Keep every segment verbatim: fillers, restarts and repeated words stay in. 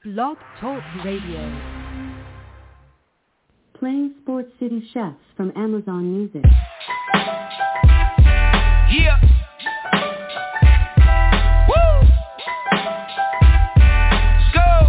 Blog Talk Radio. Playing Sports City Chefs from Amazon Music. Yeah. Woo. Let's go.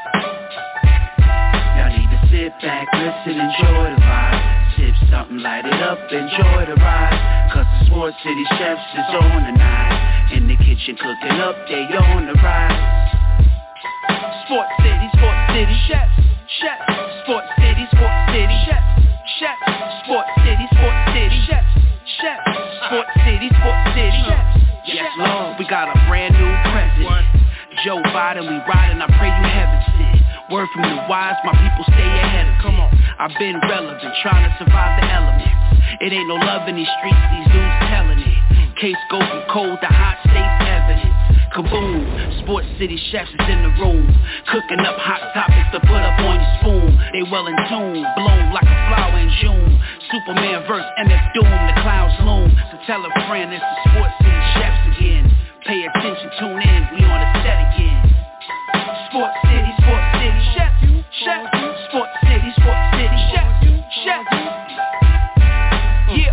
Y'all need to sit back, listen, enjoy the vibe. Sip something, light it up, enjoy the ride. Cause the Sports City Chefs is on tonight. In the kitchen cooking up, they on the rise. Sports City, Sports City Chefs, Chefs. Sports City, Sports City Chefs, Chefs. Sports City, Sports City Chefs, Chefs. Sports City, Sports City Chefs. Yes, Lord, we got a brand new president, Joe Biden. We riding, I pray you heaven sent. Word from the wise, my people stay ahead of. Come on, I've been relevant, trying to survive the elements. It ain't no love in these streets, these dudes telling it. Case go from cold to hot, states evidence. Kaboom, Sports City Chefs is in the room, cooking up hot topics to put up on your spoon. They well in tune, bloom like a flower in June. Superman versus M F Doom, the clouds loom. So tell a friend it's the Sports City Chefs again. Pay attention, tune in, we on the set again. Sports City, Sports City Chefs, Chefs. Sports City, Sports City Chefs, Chefs. Yeah.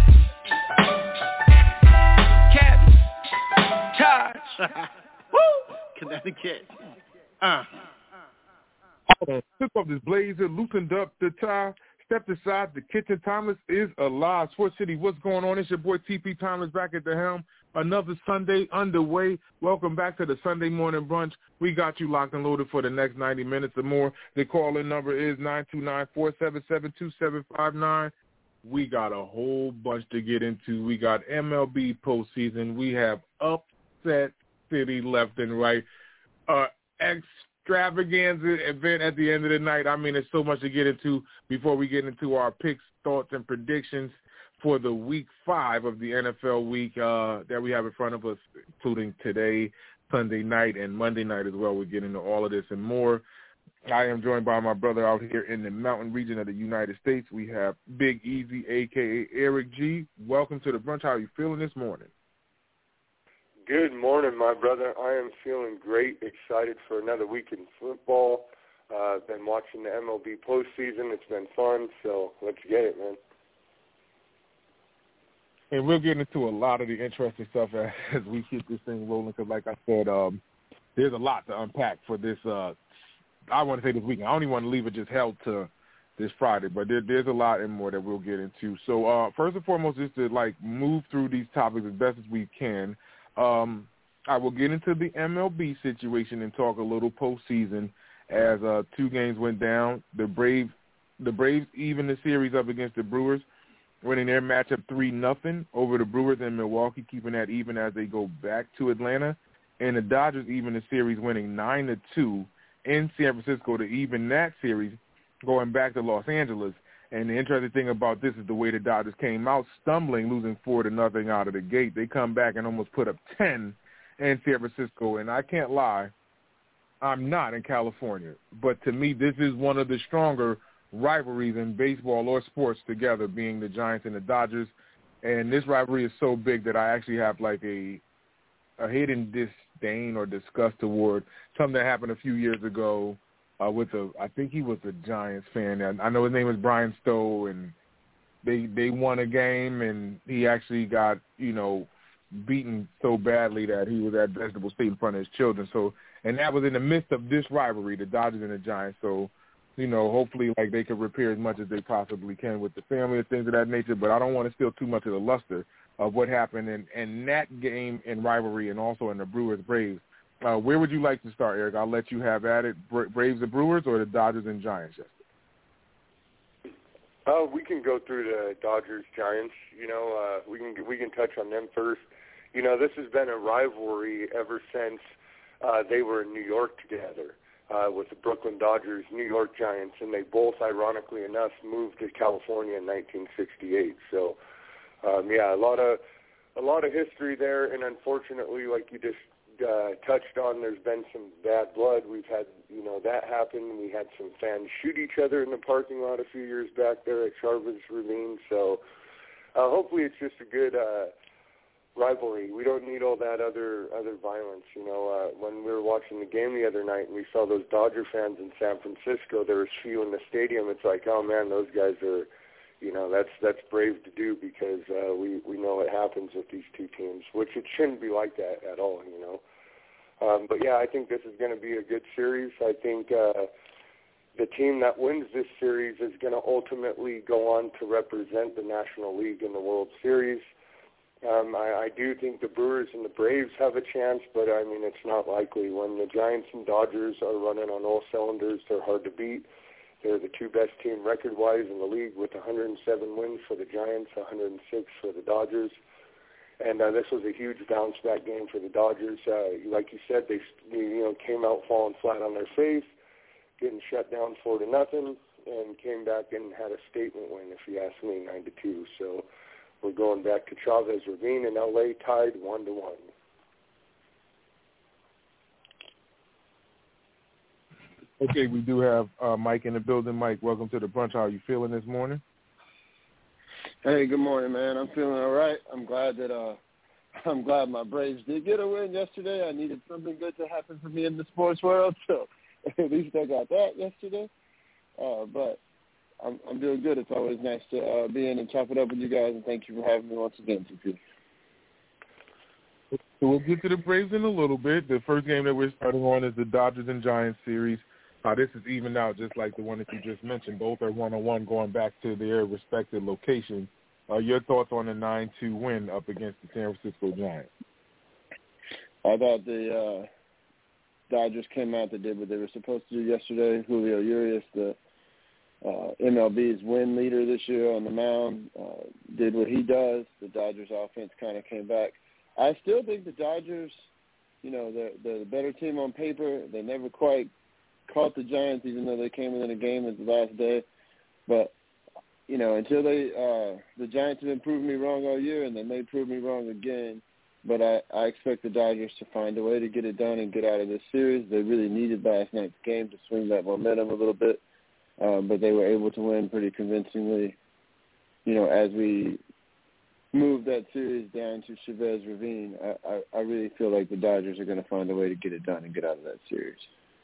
Cabby, Taj. Woo! Connecticut. Uh. Took off this blazer, loosened up the tie, stepped aside. The kitchen. Timeless is alive. Sports City, what's going on? It's your boy T P Timeless back at the helm. Another Sunday underway. Welcome back to the Sunday morning brunch. We got you locked and loaded for the next ninety minutes or more. The call-in number is nine two nine, four seven seven, two seven five nine. We got a whole bunch to get into. We got M L B postseason. We have upset city left and right. Uh, extravaganza event at the end of the night. I mean, there's so much to get into before we get into our picks, thoughts, and predictions for the week five of the N F L week uh, that we have in front of us, including today, Sunday night, and Monday night as well. We'll get into all of this and more. I am joined by my brother out here in the mountain region of the United States. We have Big Easy, a k a. Eric G. Welcome to the brunch. How are you feeling this morning? Good morning, my brother. I am feeling great, excited for another week in football. Uh, I've been watching the M L B postseason. It's been fun, so let's get it, man. And we'll get into a lot of the interesting stuff as we keep this thing rolling because, like I said, um, there's a lot to unpack for this, uh, I want to say this weekend. I don't even want to leave it just held to this Friday, but there, there's a lot and more that we'll get into. So uh, first and foremost, just to, like, move through these topics as best as we can, um, I will get into the M L B situation and talk a little postseason as uh, two games went down. The Braves, the Braves even the series up against the Brewers, winning their matchup three nothing over the Brewers in Milwaukee, keeping that even as they go back to Atlanta. And the Dodgers even the series winning nine to two in San Francisco to even that series going back to Los Angeles. And the interesting thing about this is the way the Dodgers came out stumbling, losing four to nothing out of the gate. They come back and almost put up ten in San Francisco. And I can't lie, I'm not in California. But to me, this is one of the stronger rivalries in baseball or sports together, being the Giants and the Dodgers. And this rivalry is so big that I actually have like a a hidden disdain or disgust toward something that happened a few years ago uh, with a, I think he was a Giants fan. And I know his name was Brian Stowe, and they they won a game, and he actually got, you know, beaten so badly that he was at Vegetable State in front of his children. So, and that was in the midst of this rivalry, the Dodgers and the Giants. So, you know, hopefully, like, they can repair as much as they possibly can with the family and things of that nature. But I don't want to steal too much of the luster of what happened in, in that game and rivalry, and also in the Brewers-Braves. Uh, where would you like to start, Eric? I'll let you have at it. Bra- Braves and Brewers, or the Dodgers and Giants? Uh, we can go through the Dodgers Giants. You know, uh, we can we can touch on them first. You know, this has been a rivalry ever since uh, they were in New York together. Uh, with the Brooklyn Dodgers, New York Giants, and they both, ironically enough, moved to California in nineteen sixty-eight. So, um, yeah, a lot of a lot of history there, and unfortunately, like you just uh, touched on, there's been some bad blood. We've had, you know, that happen. We had some fans shoot each other in the parking lot a few years back there at Charvers Ravine. So, uh, hopefully, it's just a good uh, rivalry. We don't need all that other other violence. You know, uh, when we were watching the game the other night and we saw those Dodger fans in San Francisco, there was few in the stadium. It's like, oh man, those guys are, you know, that's that's brave to do because uh, we we know what happens with these two teams, which it shouldn't be like that at all. You know, um, but yeah, I think this is going to be a good series. I think. Uh, The team that wins this series is going to ultimately go on to represent the National League in the World Series. Um, I, I do think the Brewers and the Braves have a chance, but, I mean, it's not likely. When the Giants and Dodgers are running on all cylinders, they're hard to beat. They're the two best team record-wise in the league with one hundred seven wins for the Giants, one hundred six for the Dodgers. And uh, this was a huge bounce-back game for the Dodgers. Uh, like you said, they you know came out falling flat on their face, getting shut down four to nothing, and came back and had a statement win, if you ask me, nine to two. So we're going back to Chavez Ravine in L A, tied one to one. Okay, we do have uh, Mike in the building. Mike, welcome to the brunch. How are you feeling this morning? Hey, good morning, man. I'm feeling all right. I'm glad that uh, I'm glad my Braves did get a win yesterday. I needed something good to happen for me in the sports world, so at least I got that yesterday. Uh, but I'm, I'm doing good. It's always nice to uh, be in and chop it up with you guys, and thank you for having me once again, T P. So we'll get to the Braves in a little bit. The first game that we're starting on is the Dodgers and Giants series. Uh, this is evened out just like the one that you just mentioned. Both are one-on-one going back to their respective locations. Uh, your thoughts on the nine two win up against the San Francisco Giants? I thought the uh, Dodgers came out, they did what they were supposed to do yesterday. Julio Urias, the uh, M L B's win leader this year on the mound, uh, did what he does. The Dodgers offense kind of came back. I still think the Dodgers, you know, they're, they're the better team on paper. They never quite caught the Giants, even though they came within a game at the last day. But, you know, until they uh, – the Giants have been proving me wrong all year, and they may prove me wrong again. But I, I expect the Dodgers to find a way to get it done and get out of this series. They really needed last night's game to swing that momentum a little bit, um, but they were able to win pretty convincingly, you know, as we moved that series down to Chavez Ravine. I, I, I really feel like the Dodgers are going to find a way to get it done and get out of that series.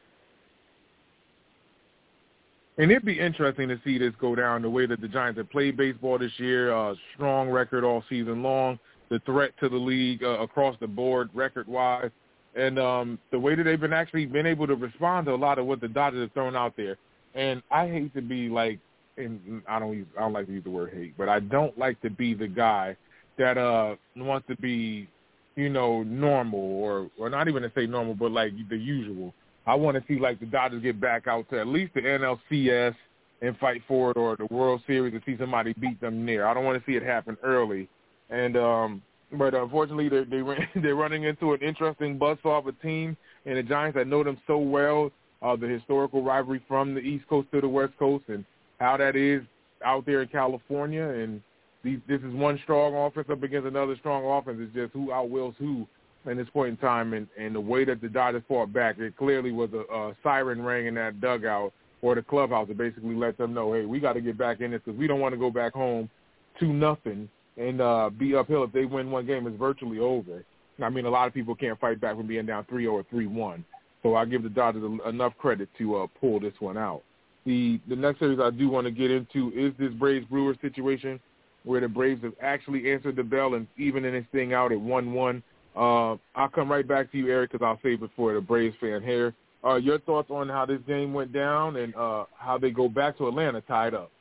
And it'd be interesting to see this go down the way that the Giants have played baseball this year, uh, strong record all season long, the threat to the league uh, across the board record-wise, and um, the way that they've been actually been able to respond to a lot of what the Dodgers have thrown out there. And I hate to be like, and I don't use, I don't like to use the word hate, but I don't like to be the guy that uh, wants to be, you know, normal or, or not even to say normal, but like the usual. I want to see, like, the Dodgers get back out to at least the N L C S and fight for it, or the World Series and see somebody beat them there. I don't want to see it happen early. And um, but unfortunately, they're, they ran, they're running into an interesting buzzsaw of a team and the Giants that know them so well, uh, the historical rivalry from the East Coast to the West Coast and how that is out there in California. And these, this is one strong offense up against another strong offense. It's just who outwills who at this point in time, and, and the way that the Dodgers fought back, it clearly was a, a siren rang in that dugout or the clubhouse to basically let them know, hey, we got to get back in this because we don't want to go back home two nothing and uh, be uphill. If they win one game, it's virtually over. I mean, a lot of people can't fight back from being down three oh or three one. So I give the Dodgers enough credit to uh, pull this one out. The the next series I do want to get into is this Braves-Brewers situation where the Braves have actually answered the bell and evening this thing out at one one. Uh, I'll come right back to you, Eric, because I'll save it for the Braves fan here. Uh, your thoughts on how this game went down and uh, how they go back to Atlanta tied up?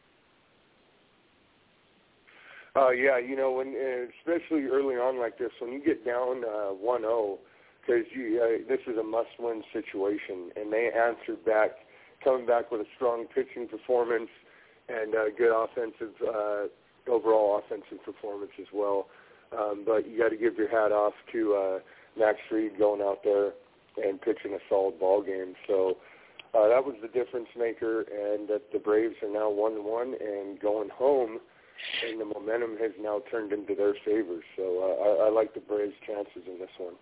Uh, yeah, you know, when especially early on like this, when you get down uh, one oh, because you, uh, this is a must-win situation, and they answered back, coming back with a strong pitching performance and uh, good offensive, uh, overall offensive performance as well. Um, but you got to give your hat off to uh, Max Fried going out there and pitching a solid ball game. So uh, that was the difference maker, and that the Braves are now one and one and going home, and the momentum has now turned into their favor. So uh, I, I like the Braves' chances in this one.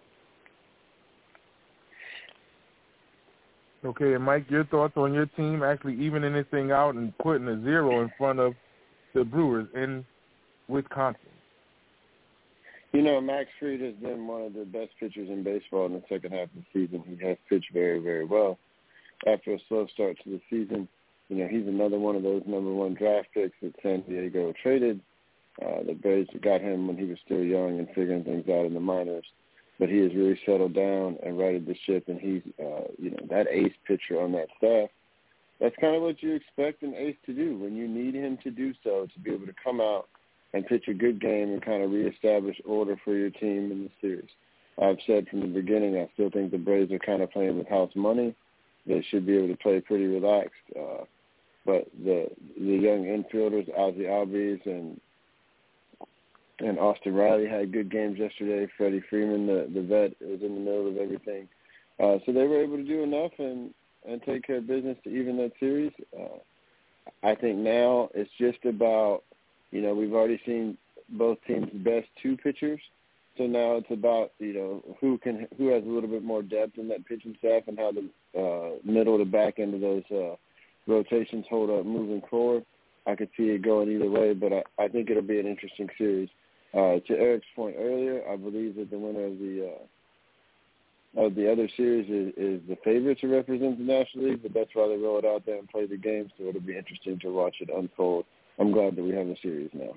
Okay, and Mike, your thoughts on your team actually evening this thing out and putting a zero in front of the Brewers in Wisconsin? You know, Max Fried has been one of the best pitchers in baseball in the second half of the season. He has pitched very, very well. After a slow start to the season, you know, he's another one of those number one draft picks that San Diego traded. Uh, the Braves got him when he was still young and figuring things out in the minors. But he has really settled down and righted the ship, and he's, uh, you know, that ace pitcher on that staff. That's kind of what you expect an ace to do when you need him to do so, to be able to come out and pitch a good game and kind of reestablish order for your team in the series. I've said from the beginning, I still think the Braves are kind of playing with house money. They should be able to play pretty relaxed. Uh, but the the young infielders, Ozzie Albies and and Austin Riley had good games yesterday. Freddie Freeman, the, the vet, was in the middle of everything. Uh, so they were able to do enough and, and take care of business to even that series. Uh, I think now it's just about, you know, we've already seen both teams' best two pitchers. So now it's about, you know, who can who has a little bit more depth in that pitching staff and how the uh, middle to back end of those uh, rotations hold up moving forward. I could see it going either way, but I, I think it'll be an interesting series. Uh, to Eric's point earlier, I believe that the winner of the uh, of the other series is, is the favorite to represent the National League, but that's why they roll it out there and play the game, so it'll be interesting to watch it unfold. I'm glad that we have a series now.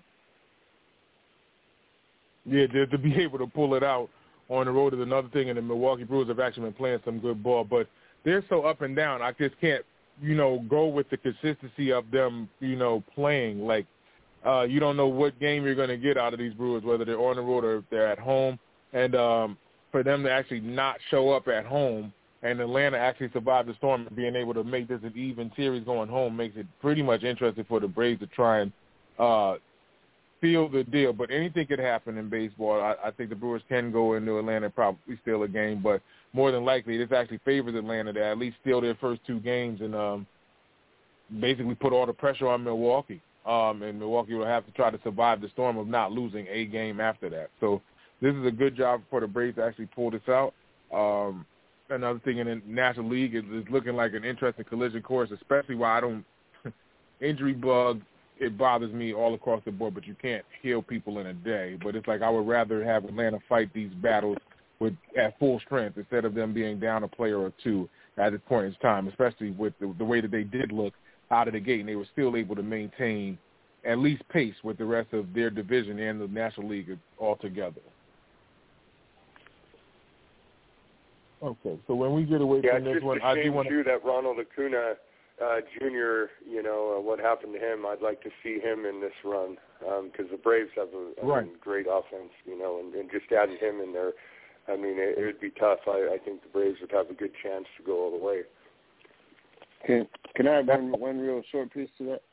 Yeah, to, to be able to pull it out on the road is another thing, and the Milwaukee Brewers have actually been playing some good ball, but they're so up and down. I just can't, you know, go with the consistency of them, you know, playing. Like, uh, you don't know what game you're going to get out of these Brewers, whether they're on the road or if they're at home. And um, for them to actually not show up at home and Atlanta actually survive the storm and being able to make this an even series going home makes it pretty much interesting for the Braves to try and uh, seal the deal. But anything could happen in baseball. I, I think the Brewers can go into Atlanta and probably steal a game, but more than likely this actually favors Atlanta to at least steal their first two games and um, basically put all the pressure on Milwaukee. Um, and Milwaukee will have to try to survive the storm of not losing a game after that. So this is a good job for the Braves to actually pull this out. Um, another thing in the National League is, is looking like an interesting collision course, especially why I don't – injury bug, it bothers me all across the board, but you can't heal people in a day. But it's like I would rather have Atlanta fight these battles with at full strength instead of them being down a player or two at this point in time, especially with the, the way that they did look out of the gate, and they were still able to maintain at least pace with the rest of their division and the National League altogether. Okay, so when we get away yeah, from this one, I do want to that Ronald Acuna uh, Junior, you know, uh, what happened to him, I'd like to see him in this run because um, the Braves have a, right. a great offense, you know, and, and just adding him in there, I mean, it, it would be tough. I, I think the Braves would have a good chance to go all the way. Can can I have one, one real short piece to that?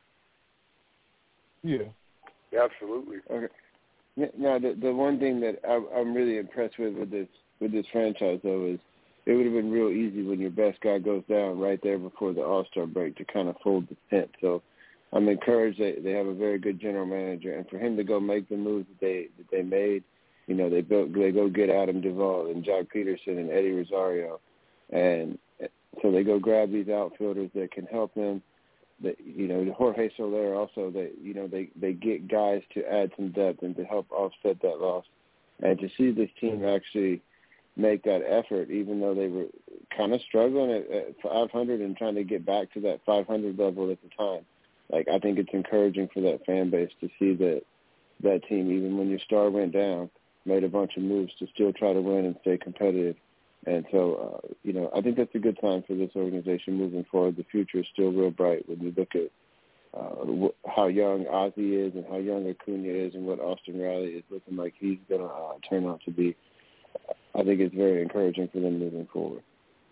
Yeah. Yeah, absolutely. Okay. Now, the the one thing that I, I'm really impressed with with this with this franchise though is it would have been real easy when your best guy goes down right there before the All-Star break to kind of fold the tent. So I'm encouraged that they have a very good general manager, and for him to go make the moves that they that they made, you know, they built they go get Adam Duvall and Jock Peterson and Eddie Rosario, and so they go grab these outfielders that can help them. That, you know, Jorge Soler also, they, you know, they, they get guys to add some depth and to help offset that loss. And to see this team actually make that effort, even though they were kind of struggling at, at five hundred and trying to get back to that five hundred level at the time, like, I think it's encouraging for that fan base to see that that team, even when your star went down, made a bunch of moves to still try to win and stay competitive. And so, uh, you know, I think that's a good time for this organization moving forward. The future is still real bright when you look at uh, how young Ozzie is and how young Acuna is and what Austin Riley is looking like he's going to uh, turn out to be. I think it's very encouraging for them moving forward.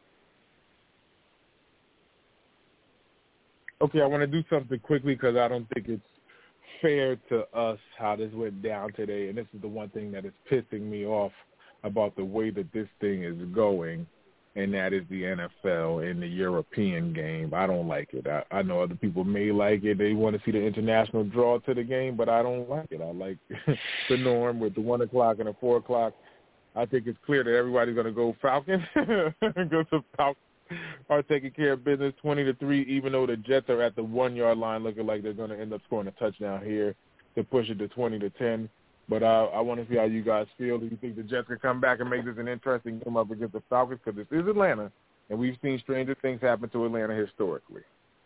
Okay, I want to do something quickly because I don't think it's fair to us how this went down today, and this is the one thing that is pissing me off about the way that this thing is going, and that is the N F L and the European game. I don't like it. I, I know other people may like it. They want to see the international draw to the game, but I don't like it. I like the norm with the one o'clock and the four o'clock. I think it's clear that everybody's going to go Falcons because the Falcons are taking care of business twenty to three, even though the Jets are at the one-yard line looking like they're going to end up scoring a touchdown here to push it to twenty to ten. But uh, I want to see how you guys feel. Do you think the Jets can come back and make this an interesting game up against the Falcons? Because this is Atlanta, and we've seen stranger things happen to Atlanta historically.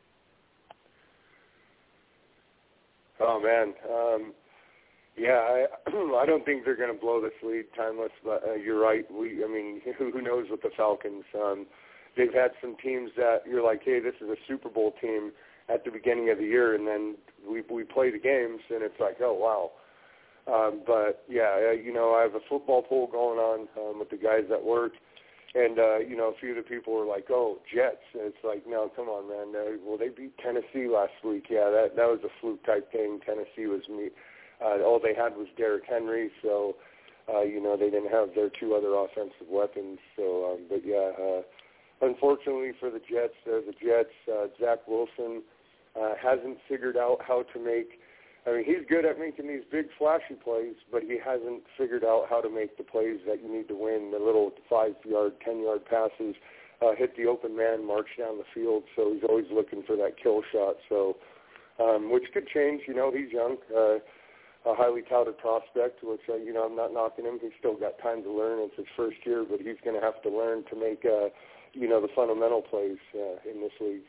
Oh, man. Um, yeah, I, I don't think they're going to blow this lead timeless, but uh, you're right. We, I mean, who knows with the Falcons? Um, they've had some teams that you're like, hey, this is a Super Bowl team at the beginning of the year, and then we we play the games, and it's like, oh, wow. Um, but, yeah, you know, I have a football poll going on um, with the guys at work, and, uh, you know, a few of the people were like, oh, Jets. And it's like, no, come on, man. Uh, well, they beat Tennessee last week. Yeah, that that was a fluke-type thing. Tennessee was me. Uh, all they had was Derrick Henry, so, uh, you know, they didn't have their two other offensive weapons. So, um, but, yeah, uh, unfortunately for the Jets, uh, the Jets, uh, Zach Wilson uh, hasn't figured out how to make – I mean, he's good at making these big, flashy plays, but he hasn't figured out how to make the plays that you need to win, the little five-yard, ten-yard passes, uh, hit the open man, march down the field. So he's always looking for that kill shot, So, um, which could change. You know, he's young, uh, a highly touted prospect, which, uh, you know, I'm not knocking him. He's still got time to learn. It's his first year, but he's going to have to learn to make, uh, you know, the fundamental plays uh, in this league.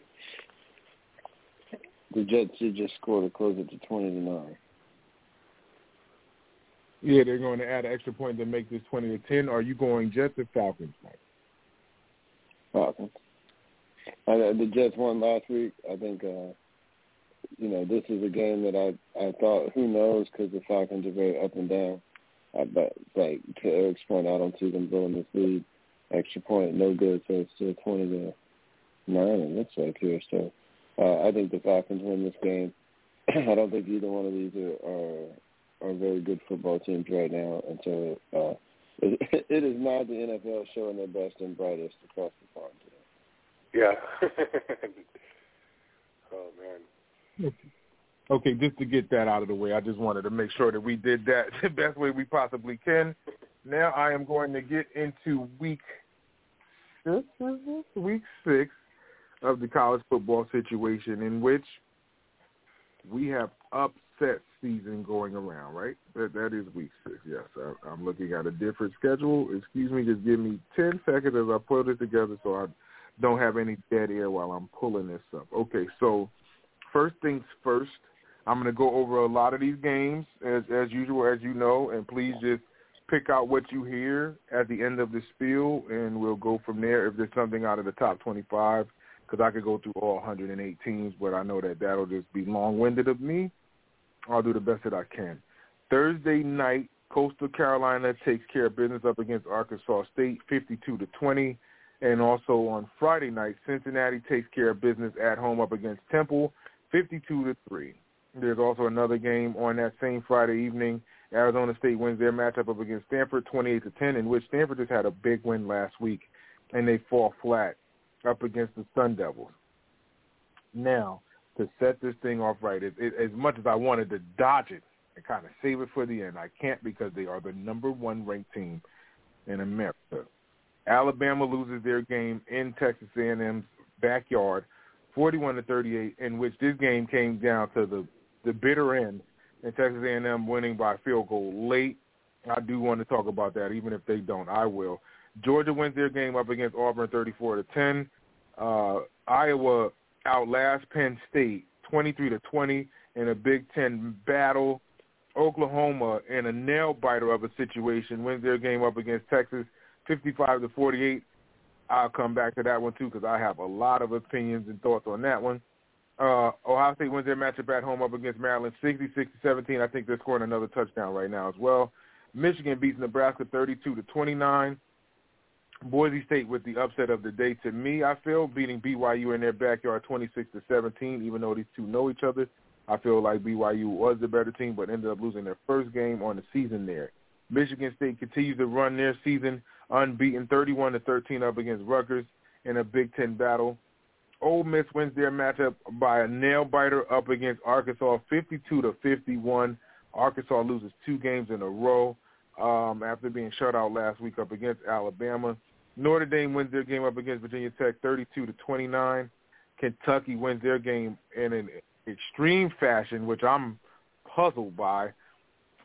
The Jets did just score to close it to twenty to nine. Yeah, they're going to add an extra point to make this twenty to ten. Are you going Jets or Falcons, Mike? Falcons. I, the Jets won last week. I think, uh, you know, this is a game that I I thought, who knows, because the Falcons are very up and down. I, but, like, to Eric's point, I don't see them blowing this lead. Extra point, no good, so it's still twenty to nine, it looks like here, so. Uh, I think the Falcons win this game. I don't think either one of these are are, are very good football teams right now. And so uh, it, it is not the N F L showing their best and brightest across the pond today. Yeah. Oh, man. Okay, just to get that out of the way, I just wanted to make sure that we did that the best way we possibly can. Now I am going to get into week six, week six. of the college football situation, in which we have upset season going around, right? That that is week six, yes. I, I'm looking at a different schedule. Excuse me, just give me ten seconds as I put it together so I don't have any dead air while I'm pulling this up. Okay, so first things first, I'm going to go over a lot of these games, as as usual, as you know, and please just pick out what you hear at the end of the spiel, and we'll go from there. If there's something out of the top twenty-five, because I could go through all one hundred eight teams, but I know that that'll just be long-winded of me. I'll do the best that I can. Thursday night, Coastal Carolina takes care of business up against Arkansas State, fifty-two to twenty. And also on Friday night, Cincinnati takes care of business at home up against Temple, fifty-two to three. There's also another game on that same Friday evening. Arizona State wins their matchup up against Stanford, twenty-eight to ten, in which Stanford just had a big win last week, and they fall flat up against the Sun Devils. Now, to set this thing off right, it, it, as much as I wanted to dodge it and kind of save it for the end, I can't, because they are the number one ranked team in America. Alabama loses their game in Texas A and M's backyard, forty-one to thirty-eight, in which this game came down to the, the bitter end, and Texas A and M winning by field goal late. I do want to talk about that. Even if they don't, I will. Georgia wins their game up against Auburn, thirty-four to ten. Uh, Iowa outlasts Penn State, twenty-three to twenty, in a Big Ten battle. Oklahoma, in a nail-biter of a situation, wins their game up against Texas, fifty-five to forty-eight. I'll come back to that one, too, because I have a lot of opinions and thoughts on that one. Uh, Ohio State wins their matchup at home up against Maryland, sixty-six to seventeen. I think they're scoring another touchdown right now as well. Michigan beats Nebraska, thirty-two to twenty-nine. Boise State with the upset of the day to me, I feel, beating B Y U in their backyard twenty-six to seventeen, even though these two know each other. I feel like B Y U was the better team, but ended up losing their first game on the season there. Michigan State continues to run their season unbeaten, thirty-one to thirteen up against Rutgers in a Big Ten battle. Ole Miss wins their matchup by a nail-biter up against Arkansas, fifty-two to fifty-one. Arkansas loses two games in a row um, after being shut out last week up against Alabama. Notre Dame wins their game up against Virginia Tech, thirty-two to twenty-nine. Kentucky wins their game in an extreme fashion, which I'm puzzled by,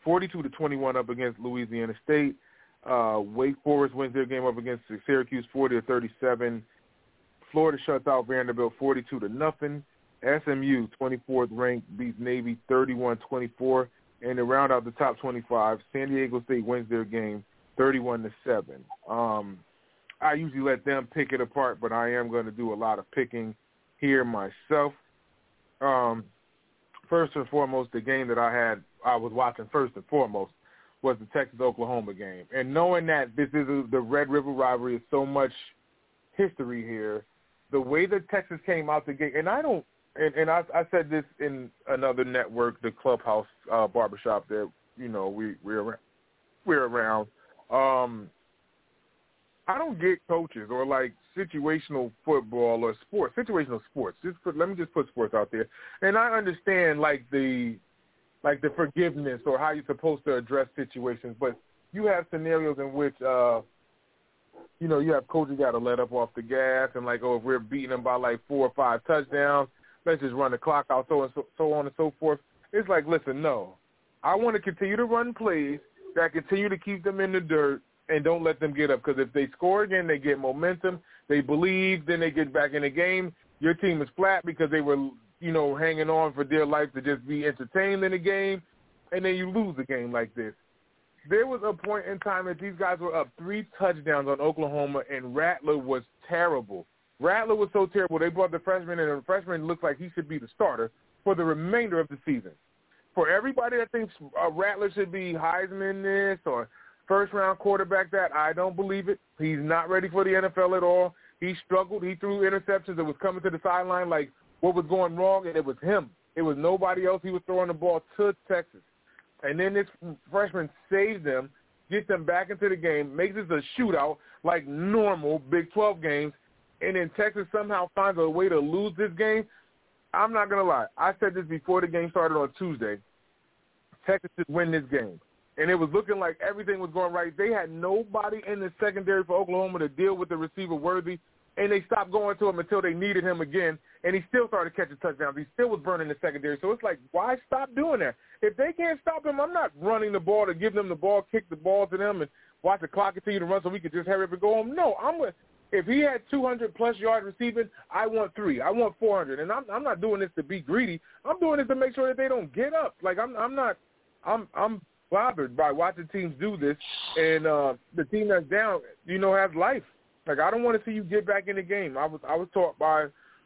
forty-two to twenty-one up against Louisiana State. Uh, Wake Forest wins their game up against Syracuse forty to thirty-seven. Florida shuts out Vanderbilt forty-two to nothing. S M U, twenty-fourth ranked, beats Navy thirty-one twenty-four. And to round out the top twenty-five, San Diego State wins their game thirty-one to seven. Um, I usually let them pick it apart, but I am going to do a lot of picking here myself. Um, first and foremost, the game that I had, I was watching first and foremost, was the Texas-Oklahoma game. And knowing that this is a, the Red River rivalry is so much history here, the way that Texas came out the gate, and I don't, and, and I, I said this in another network, the Clubhouse uh, barbershop that, you know, we, we're around. We're around. Um, I don't get coaches or, like, situational football or sports, situational sports. Just put, let me just put sports out there. And I understand, like, the like the forgiveness or how you're supposed to address situations, but you have scenarios in which, uh, you know, you have coaches got to let up off the gas and, like, oh, if we're beating them by, like, four or five touchdowns, let's just run the clock out, so, and so, so on and so forth. It's like, listen, no. I want to continue to run plays that continue to keep them in the dirt and don't let them get up, because if they score again, they get momentum, they believe, then they get back in the game. Your team is flat because they were, you know, hanging on for dear life to just be entertained in the game, and then you lose a game like this. There was a point in time that these guys were up three touchdowns on Oklahoma, and Rattler was terrible. Rattler was so terrible, they brought the freshman, and the freshman looks like he should be the starter for the remainder of the season. For everybody that thinks uh, Rattler should be Heisman this or first-round quarterback that, I don't believe it. He's not ready for the N F L at all. He struggled. He threw interceptions that was coming to the sideline like what was going wrong, and it was him. It was nobody else. He was throwing the ball to Texas. And then this freshman saves them, gets them back into the game, makes this a shootout like normal Big twelve games, and then Texas somehow finds a way to lose this game. I'm not going to lie. I said this before the game started on Tuesday. Texas should win this game. And it was looking like everything was going right. They had nobody in the secondary for Oklahoma to deal with the receiver Worthy, and they stopped going to him until they needed him again, and he still started catching touchdowns. He still was burning the secondary. So it's like, why stop doing that? If they can't stop him, I'm not running the ball to give them the ball, kick the ball to them, and watch the clock continue to run so we can just hurry up and go home. No, I'm with, if he had two hundred plus yards receiving, I want three. I want four hundred. And I'm, I'm not doing this to be greedy. I'm doing this to make sure that they don't get up. Like, I'm, I'm not I'm, – I'm – bothered by watching teams do this, and uh, the team that's down, you know, has life. Like, I don't want to see you get back in the game. I was I was taught by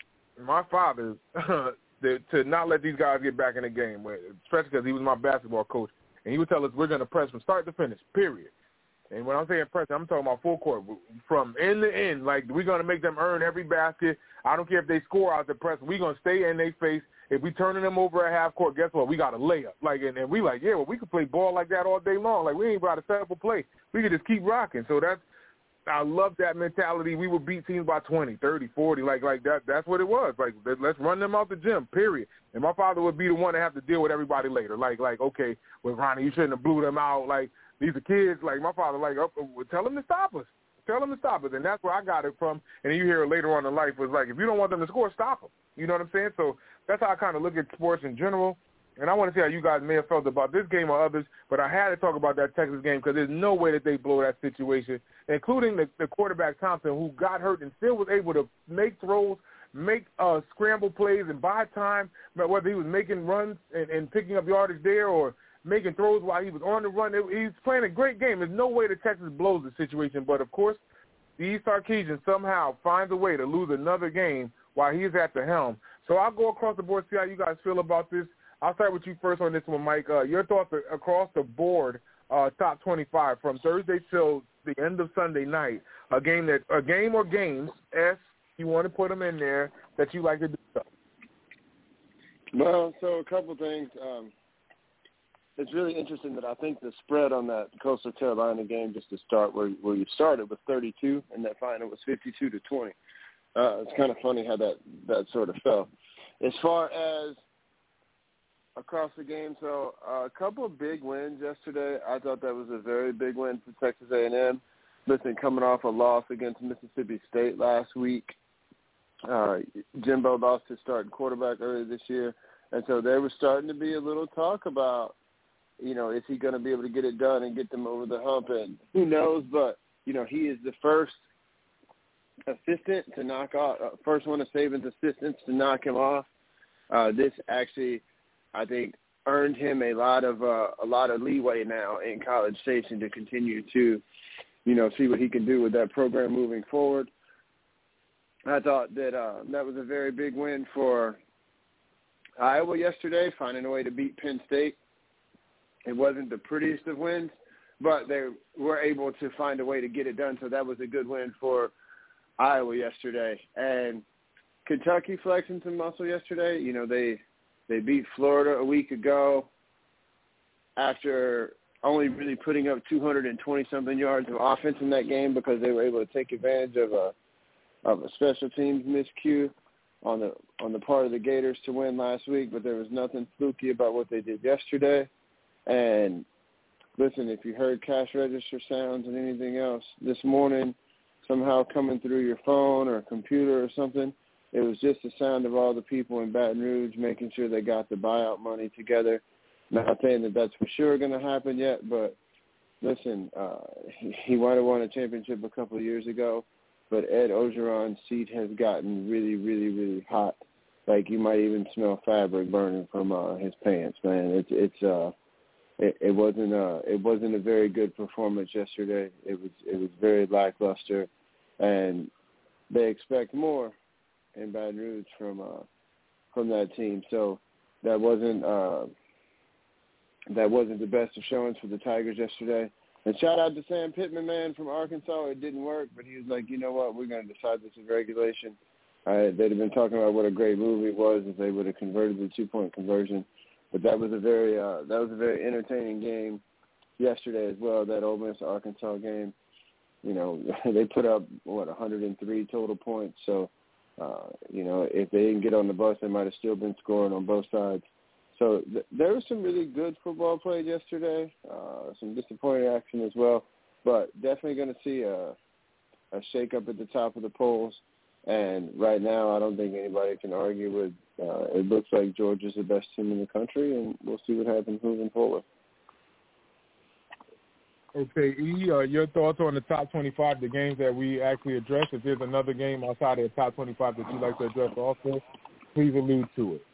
my father to, to not let these guys get back in the game, especially because he was my basketball coach, and he would tell us we're going to press from start to finish, period. And when I'm saying press, I'm talking about full court, from end to end. Like, we're going to make them earn every basket. I don't care if they score out the press. We're going to stay in their face. If we turning them over at half court, guess what? We got a layup. Like, and, and we like, yeah, well, we could play ball like that all day long. Like, we ain't got to set up a play. We could just keep rocking. So that's, I love that mentality. We would beat teams by twenty, thirty, forty. Like, like that. That's what it was. Like, let's run them out the gym, period. And my father would be the one to have to deal with everybody later. Like, like okay, well, Ronnie, you shouldn't have blew them out. Like, these are kids. Like, my father, like, oh, tell them to stop us. Tell them to stop us. And that's where I got it from. And you hear it later on in life was like, if you don't want them to score, stop them. You know what I'm saying? So that's how I kind of look at sports in general. And I want to see how you guys may have felt about this game or others, but I had to talk about that Texas game because there's no way that they blow that situation, including the, the quarterback Thompson, who got hurt and still was able to make throws, make uh, scramble plays, and buy time, whether he was making runs and, and picking up yardage there or making throws while he was on the run. It, he's playing a great game. There's no way that Texas blows the situation, but, of course, the East Sarkisian somehow finds a way to lose another game while he's at the helm. So I'll go across the board, see how you guys feel about this. I'll start with you first on this one, Mike. Uh, your thoughts across the board, uh, top twenty-five from Thursday till the end of Sunday night. A game that, a game or games, S, you want to put them in there that you like to do so. Well, so a couple things. Um, it's really interesting that I think the spread on that Coastal Carolina game, just to start where where you started, was thirty-two, and that final was fifty-two to twenty. Uh, it's kind of funny how that, that sort of fell. As far as across the game, so uh, a couple of big wins yesterday. I thought that was a very big win for Texas A and M. Listen, coming off a loss against Mississippi State last week, uh, Jimbo lost his starting quarterback earlier this year, and so there was starting to be a little talk about you know, is he going to be able to get it done and get them over the hump? And who knows? But, you know, he is the first assistant to knock off, uh, first one of Saban's assistants to knock him off. Uh, this actually, I think, earned him a lot of uh, a lot of leeway now in College Station to continue to, you know, see what he can do with that program moving forward. I thought that uh, that was a very big win for Iowa yesterday, finding a way to beat Penn State. It wasn't the prettiest of wins, but they were able to find a way to get it done, so that was a good win for Iowa yesterday. And Kentucky flexing some muscle yesterday. You know, they they beat Florida a week ago after only really putting up two hundred twenty-something yards of offense in that game because they were able to take advantage of a of a special teams miscue on the on the part of the Gators to win last week. But there was nothing fluky about what they did yesterday. And listen, if you heard cash register sounds and anything else this morning, somehow coming through your phone or computer or something, it was just the sound of all the people in Baton Rouge making sure they got the buyout money together. Not saying that that's for sure going to happen yet, but listen, uh, he, he might have won a championship a couple of years ago, but Ed Ogeron's seat has gotten really, really, really hot. Like you might even smell fabric burning from uh, his pants, man. It's it's uh, it, it wasn't uh, it wasn't a very good performance yesterday. It was it was very lackluster, and they expect more in Baton Rouge from uh, from that team. So that wasn't uh, that wasn't the best of showings for the Tigers yesterday. And shout out to Sam Pittman, man, from Arkansas. It didn't work, but he was like, you know what, we're going to decide this in regulation. Uh, they'd have been talking about what a great move it was if they would have converted the two-point conversion. But that was a very uh, that was a very entertaining game yesterday as well. That Ole Miss Arkansas game, you know, they put up what one hundred three total points. So, uh, you know, if they didn't get on the bus, they might have still been scoring on both sides. So th- there was some really good football played yesterday, uh, some disappointing action as well, but definitely going to see a, a shake-up at the top of the polls. And right now I don't think anybody can argue with uh, it looks like Georgia's the best team in the country, and we'll see what happens moving forward. Okay, E, uh, your thoughts on the top twenty-five, the games that we actually addressed. If there's another game outside of the top twenty-five that you'd like to address also, please allude to it.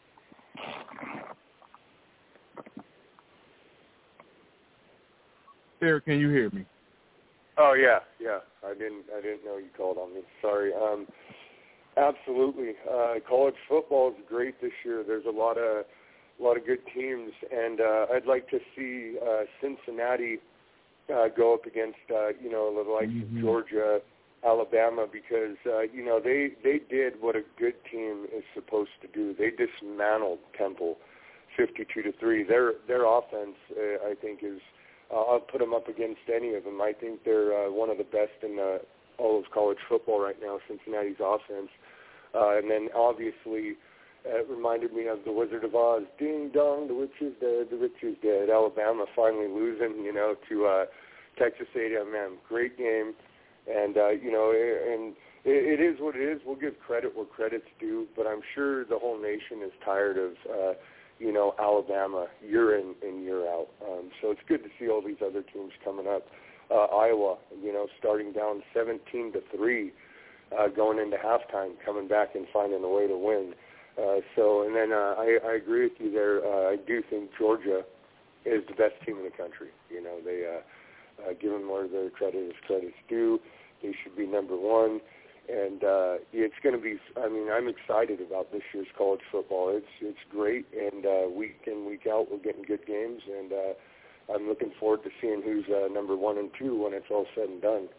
Eric, can you hear me? Oh yeah, yeah. I didn't. I didn't know you called on me. Sorry. Um, absolutely. Uh, college football is great this year. There's a lot of, a lot of good teams, and uh, I'd like to see uh, Cincinnati uh, go up against, uh, you know, the likes mm-hmm. of Georgia, Alabama, because uh, you know they they did what a good team is supposed to do. They dismantled Temple, fifty-two to three. Their their offense, uh, I think, is. Uh, I'll put them up against any of them. I think they're uh, one of the best in uh, all of college football right now, Cincinnati's offense. Uh, and then, obviously, uh, it reminded me of the Wizard of Oz. Ding dong, the witch is dead, the witch is dead. Alabama finally losing, you know, to uh, Texas A and M. Man, great game. And, uh, you know, and it, it is what it is. We'll give credit where credit's due. But I'm sure the whole nation is tired of uh, – you know, Alabama year in and year out. Um, so it's good to see all these other teams coming up. Uh, Iowa, you know, starting down seventeen to three, uh, going into halftime, coming back and finding a way to win. Uh, so, and then uh, I, I agree with you there. Uh, I do think Georgia is the best team in the country. You know, they uh, uh, give them more of their credit as credit's due. They should be number one. And uh, it's going to be, I mean, I'm excited about this year's college football. It's it's great, and uh, week in, week out, we're getting good games, and uh, I'm looking forward to seeing who's uh, number one and two when it's all said and done.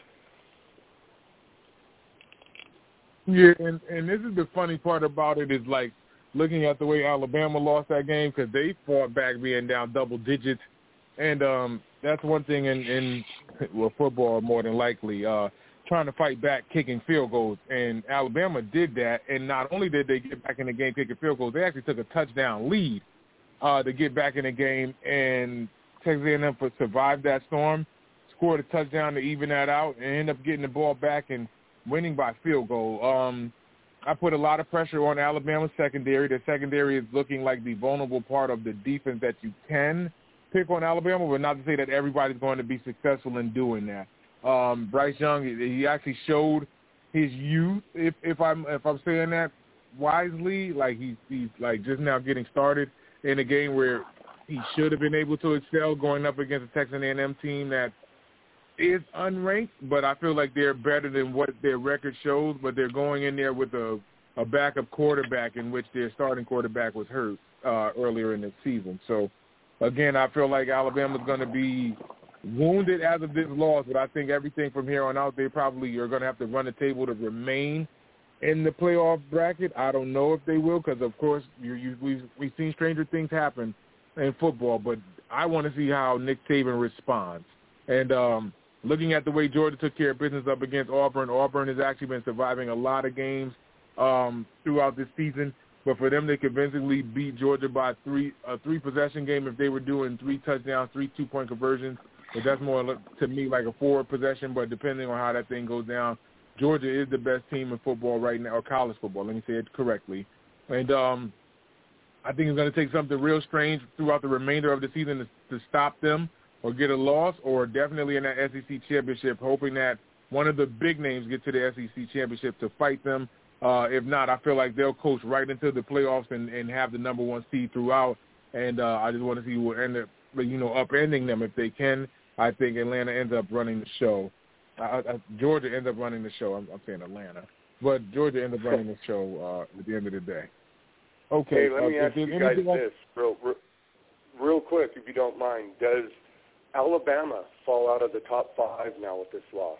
Yeah, and, and this is the funny part about it is, like, looking at the way Alabama lost that game because they fought back being down double digits, and um, that's one thing in, in, well, football more than likely, uh, trying to fight back kicking field goals, and Alabama did that, and not only did they get back in the game kicking field goals, they actually took a touchdown lead uh, to get back in the game, and Texas A and M survived that storm, scored a touchdown to even that out, and ended up getting the ball back and winning by field goal. Um, I put a lot of pressure on Alabama's secondary. The secondary is looking like the vulnerable part of the defense that you can pick on Alabama, but not to say that everybody's going to be successful in doing that. Um, Bryce Young, he actually showed his youth, if if I'm if I'm saying that wisely. Like he's he's like just now getting started in a game where he should have been able to excel, going up against a Texas A and M team that is unranked, but I feel like they're better than what their record shows. But they're going in there with a, a backup quarterback in which their starting quarterback was hurt uh, earlier in the season. So again, I feel like Alabama's going to be wounded as of this loss, but I think everything from here on out, they probably are going to have to run the table to remain in the playoff bracket. I don't know if they will because, of course, you, you, we've, we've seen stranger things happen in football, but I want to see how Nick Saban responds. And um, looking at the way Georgia took care of business up against Auburn, Auburn has actually been surviving a lot of games um, throughout this season. But for them to convincingly beat Georgia by three a three-possession game, if they were doing three touchdowns, three two-point conversions, but that's more to me like a forward possession. But depending on how that thing goes down, Georgia is the best team in football right now, or college football. Let me say it correctly. And um, I think it's going to take something real strange throughout the remainder of the season to, to stop them or get a loss, or definitely in that S E C championship, hoping that one of the big names get to the S E C championship to fight them. Uh, if not, I feel like they'll coast right into the playoffs and, and have the number one seed throughout. And uh, I just want to see who will end up, you know, upending them if they can. I think Atlanta ends up running the show. Uh, uh, Georgia ends up running the show. I'm, I'm saying Atlanta, but Georgia ends up running the show uh, at the end of the day. Okay. Hey, let uh, me ask you guys else? this real, real, real quick, if you don't mind. Does Alabama fall out of the top five now with this loss?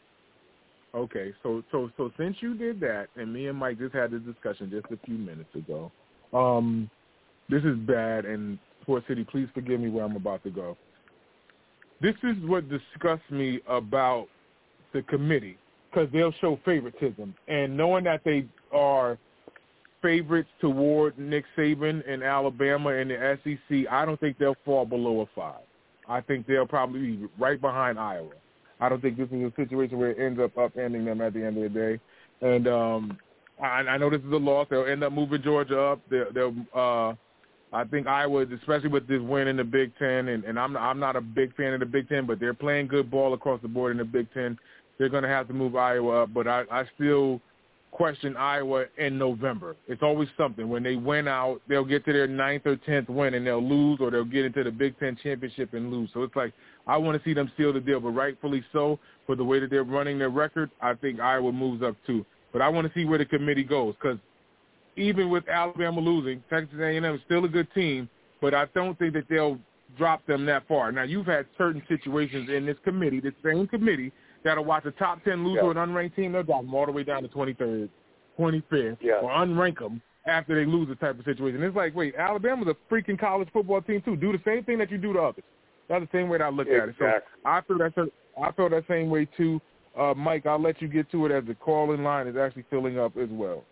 Okay, so so so since you did that, and me and Mike just had this discussion just a few minutes ago, um, this is bad, and Sports City, please forgive me where I'm about to go. This is what disgusts me about the committee, because they'll show favoritism, and knowing that they are favorites toward Nick Saban and Alabama and the S E C, I don't think they'll fall below a five. I think they'll probably be right behind Iowa. I don't think this is a situation where it ends up upending them at the end of the day. And um, I, I know this is a loss. They'll end up moving Georgia up. They'll, they'll uh, I think Iowa, especially with this win in the Big Ten, and, and I'm I'm not a big fan of the Big Ten, but they're playing good ball across the board in the Big Ten. They're going to have to move Iowa up, but I, I still question Iowa in November. It's always something. When they win out, they'll get to their ninth or tenth win and they'll lose, or they'll get into the Big Ten championship and lose. So it's like I want to see them seal the deal, but rightfully so for the way that they're running their record. I think Iowa moves up too. But I want to see where the committee goes, because even with Alabama losing, Texas A and M is still a good team, but I don't think that they'll drop them that far. Now, you've had certain situations in this committee, this same committee, that'll watch a top ten lose yeah. to an unranked team. They'll drop them all the way down to twenty-third, twenty-fifth, yeah. or unrank them after they lose the type of situation. It's like, wait, Alabama's a freaking college football team too. Do the same thing that you do to others. That's the same way that I look exactly. at it. So I feel that I feel that same way too. Uh, Mike, I'll let you get to it as the call-in line is actually filling up as well.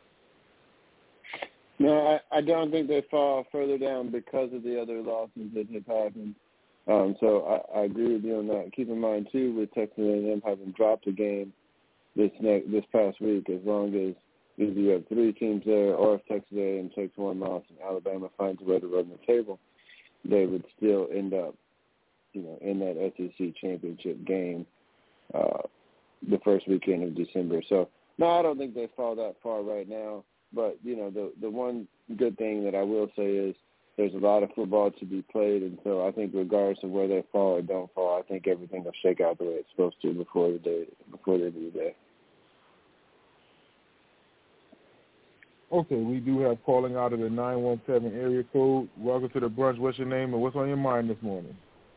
No, I, I don't think they fall further down because of the other losses that have happened. Um, so I, I agree with you on that. Keep in mind, too, with Texas A and M having dropped a game this next, this past week, as long as either you have three teams there or if Texas A and M takes one loss and Alabama finds a way to run the table, they would still end up, you know, in that S E C championship game uh, the first weekend of December. So, no, I don't think they fall that far right now. But, you know, the the one good thing that I will say is there's a lot of football to be played, and so I think regardless of where they fall or don't fall, I think everything will shake out the way it's supposed to before the day, before the end of the day. Okay, we do have calling out of the nine one seven area code. Welcome to the brunch. What's your name and what's on your mind this morning?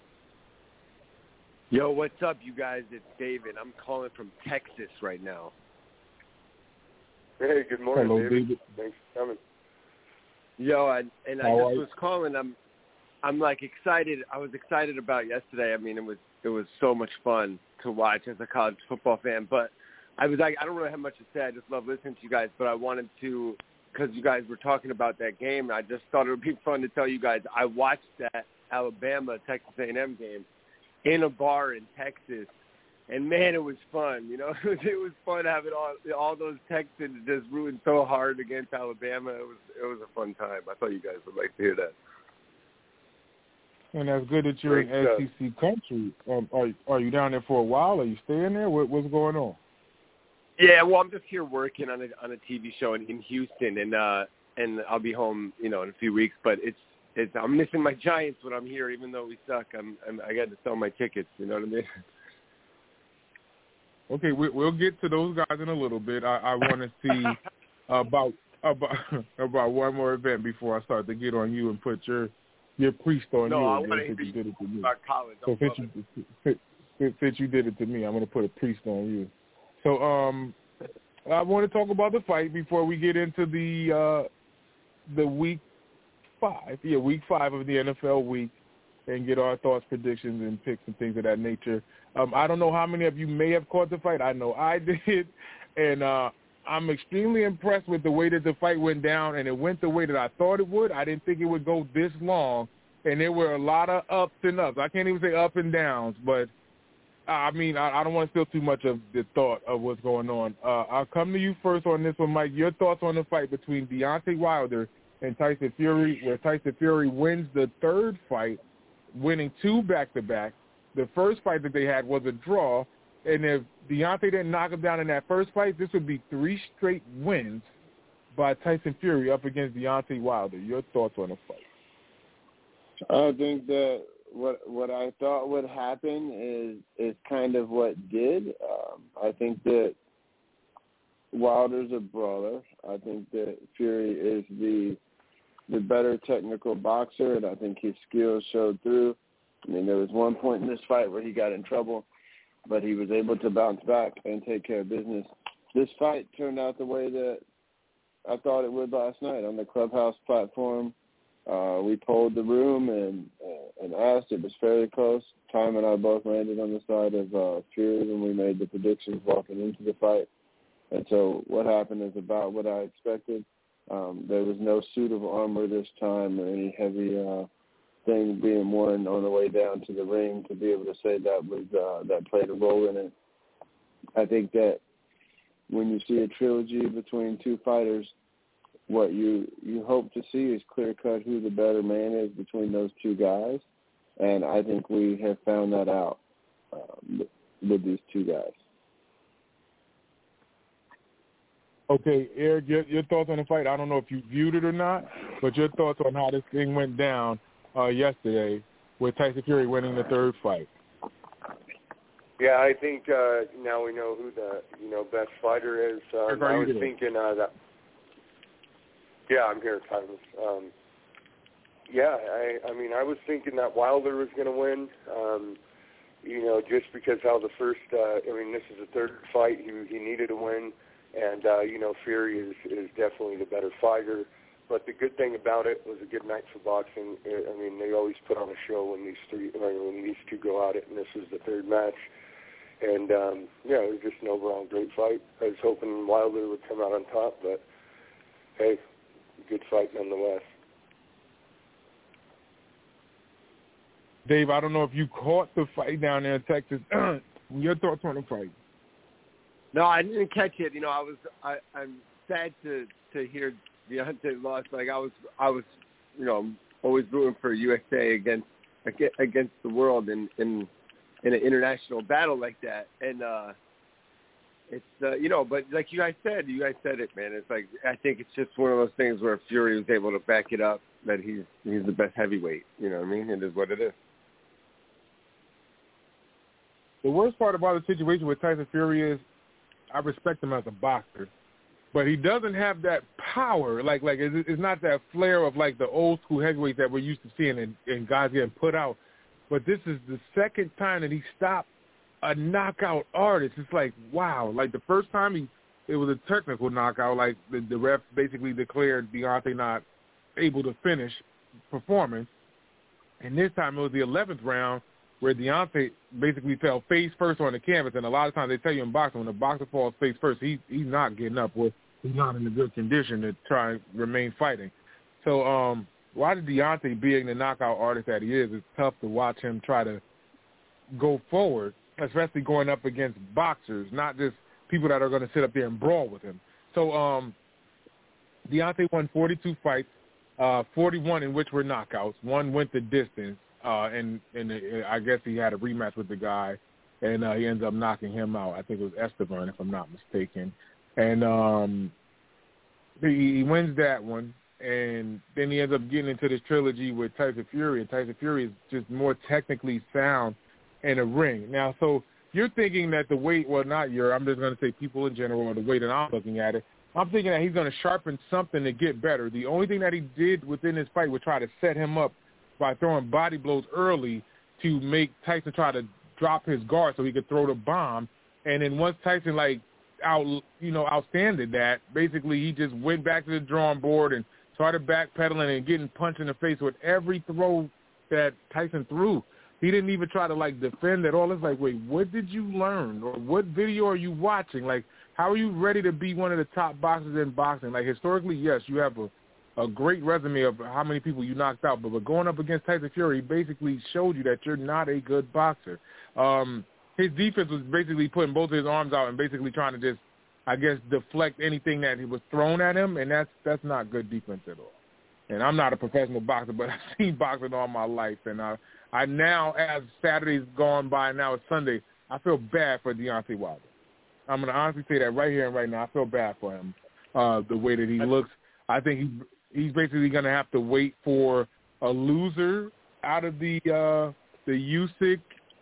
Yo, what's up, you guys? It's David. I'm calling from Texas right now. Hey, good morning, Hello, David. David. Thanks for coming. Yo, I, and I How just are you? was calling. I'm, I'm like excited. I was excited about yesterday. I mean, it was it was so much fun to watch as a college football fan. But I was like, I don't really have much to say. I just love listening to you guys. But I wanted to, because you guys were talking about that game, and I just thought it would be fun to tell you guys I watched that Alabama Texas A and M game in a bar in Texas. And, man, it was fun, you know. It was, it was fun having all all those Texans just rooting so hard against Alabama. It was it was a fun time. I thought you guys would like to hear that. And that's good that you're Great in S E C country. Um, are are you down there for a while? Are you staying there? What, what's going on? Yeah, well, I'm just here working on a on a T V show in, in Houston, and uh, and I'll be home, you know, in a few weeks. But it's it's I'm missing my Giants when I'm here, even though we suck. I'm, I'm I got to sell my tickets. You know what I mean? Okay, we, we'll get to those guys in a little bit. I, I want to see about about about one more event before I start to get on you and put your your priest on no, you. I again, want to since you did it to me. about college. So since you, since, since you did it to me, I'm going to put a priest on you. So um, I want to talk about the fight before we get into the uh, the week five, yeah, week five of the N F L week, and get our thoughts, predictions, and picks and things of that nature. Um, I don't know how many of you may have caught the fight. I know I did, and uh, I'm extremely impressed with the way that the fight went down, and it went the way that I thought it would. I didn't think it would go this long, and there were a lot of ups and ups. I can't even say up and downs, but I mean, I, I don't want to steal too much of the thought of what's going on. Uh, I'll come to you first on this one, Mike. Your thoughts on the fight between Deontay Wilder and Tyson Fury, where Tyson Fury wins the third fight, winning two back-to-back. The first fight that they had was a draw, and if Deontay didn't knock him down in that first fight, this would be three straight wins by Tyson Fury up against Deontay Wilder. Your thoughts on the fight? I think that what what I thought would happen is is kind of what did. Um, I think that Wilder's a brawler. I think that Fury is the the better technical boxer, and I think his skills showed through. I mean, there was one point in this fight where he got in trouble, but he was able to bounce back and take care of business. This fight turned out the way that I thought it would last night on the Clubhouse platform. Uh, we polled the room and uh, and asked. It was fairly close. Tom and I both landed on the side of uh, Fury when we made the predictions walking into the fight. And so what happened is about what I expected. Um, there was no suit of armor this time or any heavy uh, thing being worn on the way down to the ring to be able to say that was uh, that played a role in it. I think that when you see a trilogy between two fighters, what you, you hope to see is clear-cut who the better man is between those two guys, and I think we have found that out um, with these two guys. Okay, Eric, your, your thoughts on the fight. I don't know if you viewed it or not, but your thoughts on how this thing went down uh, yesterday with Tyson Fury winning the third fight. Yeah, I think uh, now we know who the you know best fighter is. Um, I was doing? thinking uh, that. Yeah, I'm here, Tyler. Um, yeah, I, I mean, I was thinking that Wilder was going to win. Um, you know, just because how the first. Uh, I mean, this is the third fight. He he needed to win. And, uh, you know, Fury is, is definitely the better fighter. But the good thing about it was a good night for boxing. I mean, they always put on a show when these three, when these two go at it, and this was the third match. And, um, yeah, it was just an overall great fight. I was hoping Wilder would come out on top, but, hey, good fight nonetheless. Dave, I don't know if you caught the fight down there in Texas. Your thoughts on the fight? No, I didn't catch it. You know, I was I, I'm sad to to hear Deontay lost. Like I was I was you know always rooting for U S A against against the world in in in an international battle like that. And uh, it's uh, you know, but like you guys said, you guys said it, man. It's like I think it's just one of those things where Fury was able to back it up that he's he's the best heavyweight. You know what I mean? It is what it is. The worst part about the situation with Tyson Fury is I respect him as a boxer, but he doesn't have that power. Like, like it's, it's not that flair of like the old school heavyweights that we're used to seeing and, and guys getting put out. But this is the second time that he stopped a knockout artist. It's like, wow. Like the first time he, it was a technical knockout. Like the, the ref basically declared Deontay not able to finish performance. And this time it was the eleventh round, where Deontay basically fell face first on the canvas. And a lot of times they tell you in boxing, when the boxer falls face first, he, he's not getting up, or he's not in a good condition to try and remain fighting. So um, why did Deontay, being the knockout artist that he is, it's tough to watch him try to go forward, especially going up against boxers, not just people that are going to sit up there and brawl with him. So um, Deontay won forty-two fights, uh, forty-one in which were knockouts. One went the distance. uh, and and it, I guess he had a rematch with the guy, and uh, he ends up knocking him out. I think it was Esteban, if I'm not mistaken, and um, he, he wins that one. And then he ends up getting into this trilogy with Tyson Fury, and Tyson Fury is just more technically sound in a ring. Now, so you're thinking that the weight, well, not you're, I'm just going to say people in general, or the way that I'm looking at it, I'm thinking that he's going to sharpen something to get better. The only thing that he did within this fight was try to set him up by throwing body blows early to make Tyson try to drop his guard so he could throw the bomb. And then once Tyson, like, out, you know, outstanded that, basically he just went back to the drawing board and started backpedaling and getting punched in the face with every throw that Tyson threw. He didn't even try to, like, defend at all. It's like, wait, what did you learn? Or what video are you watching? Like, how are you ready to be one of the top boxers in boxing? Like, historically, yes, you have a, a great resume of how many people you knocked out. But, but going up against Tyson Fury, he basically showed you that you're not a good boxer. Um, his defense was basically putting both of his arms out and basically trying to just, I guess, deflect anything that he was thrown at him, and that's that's not good defense at all. And I'm not a professional boxer, but I've seen boxing all my life, and I, I now, as Saturday's gone by, now it's Sunday, I feel bad for Deontay Wilder. I'm going to honestly say that right here and right now. I feel bad for him, uh, the way that he looks. I think he, he's basically going to have to wait for a loser out of the uh, the Usyk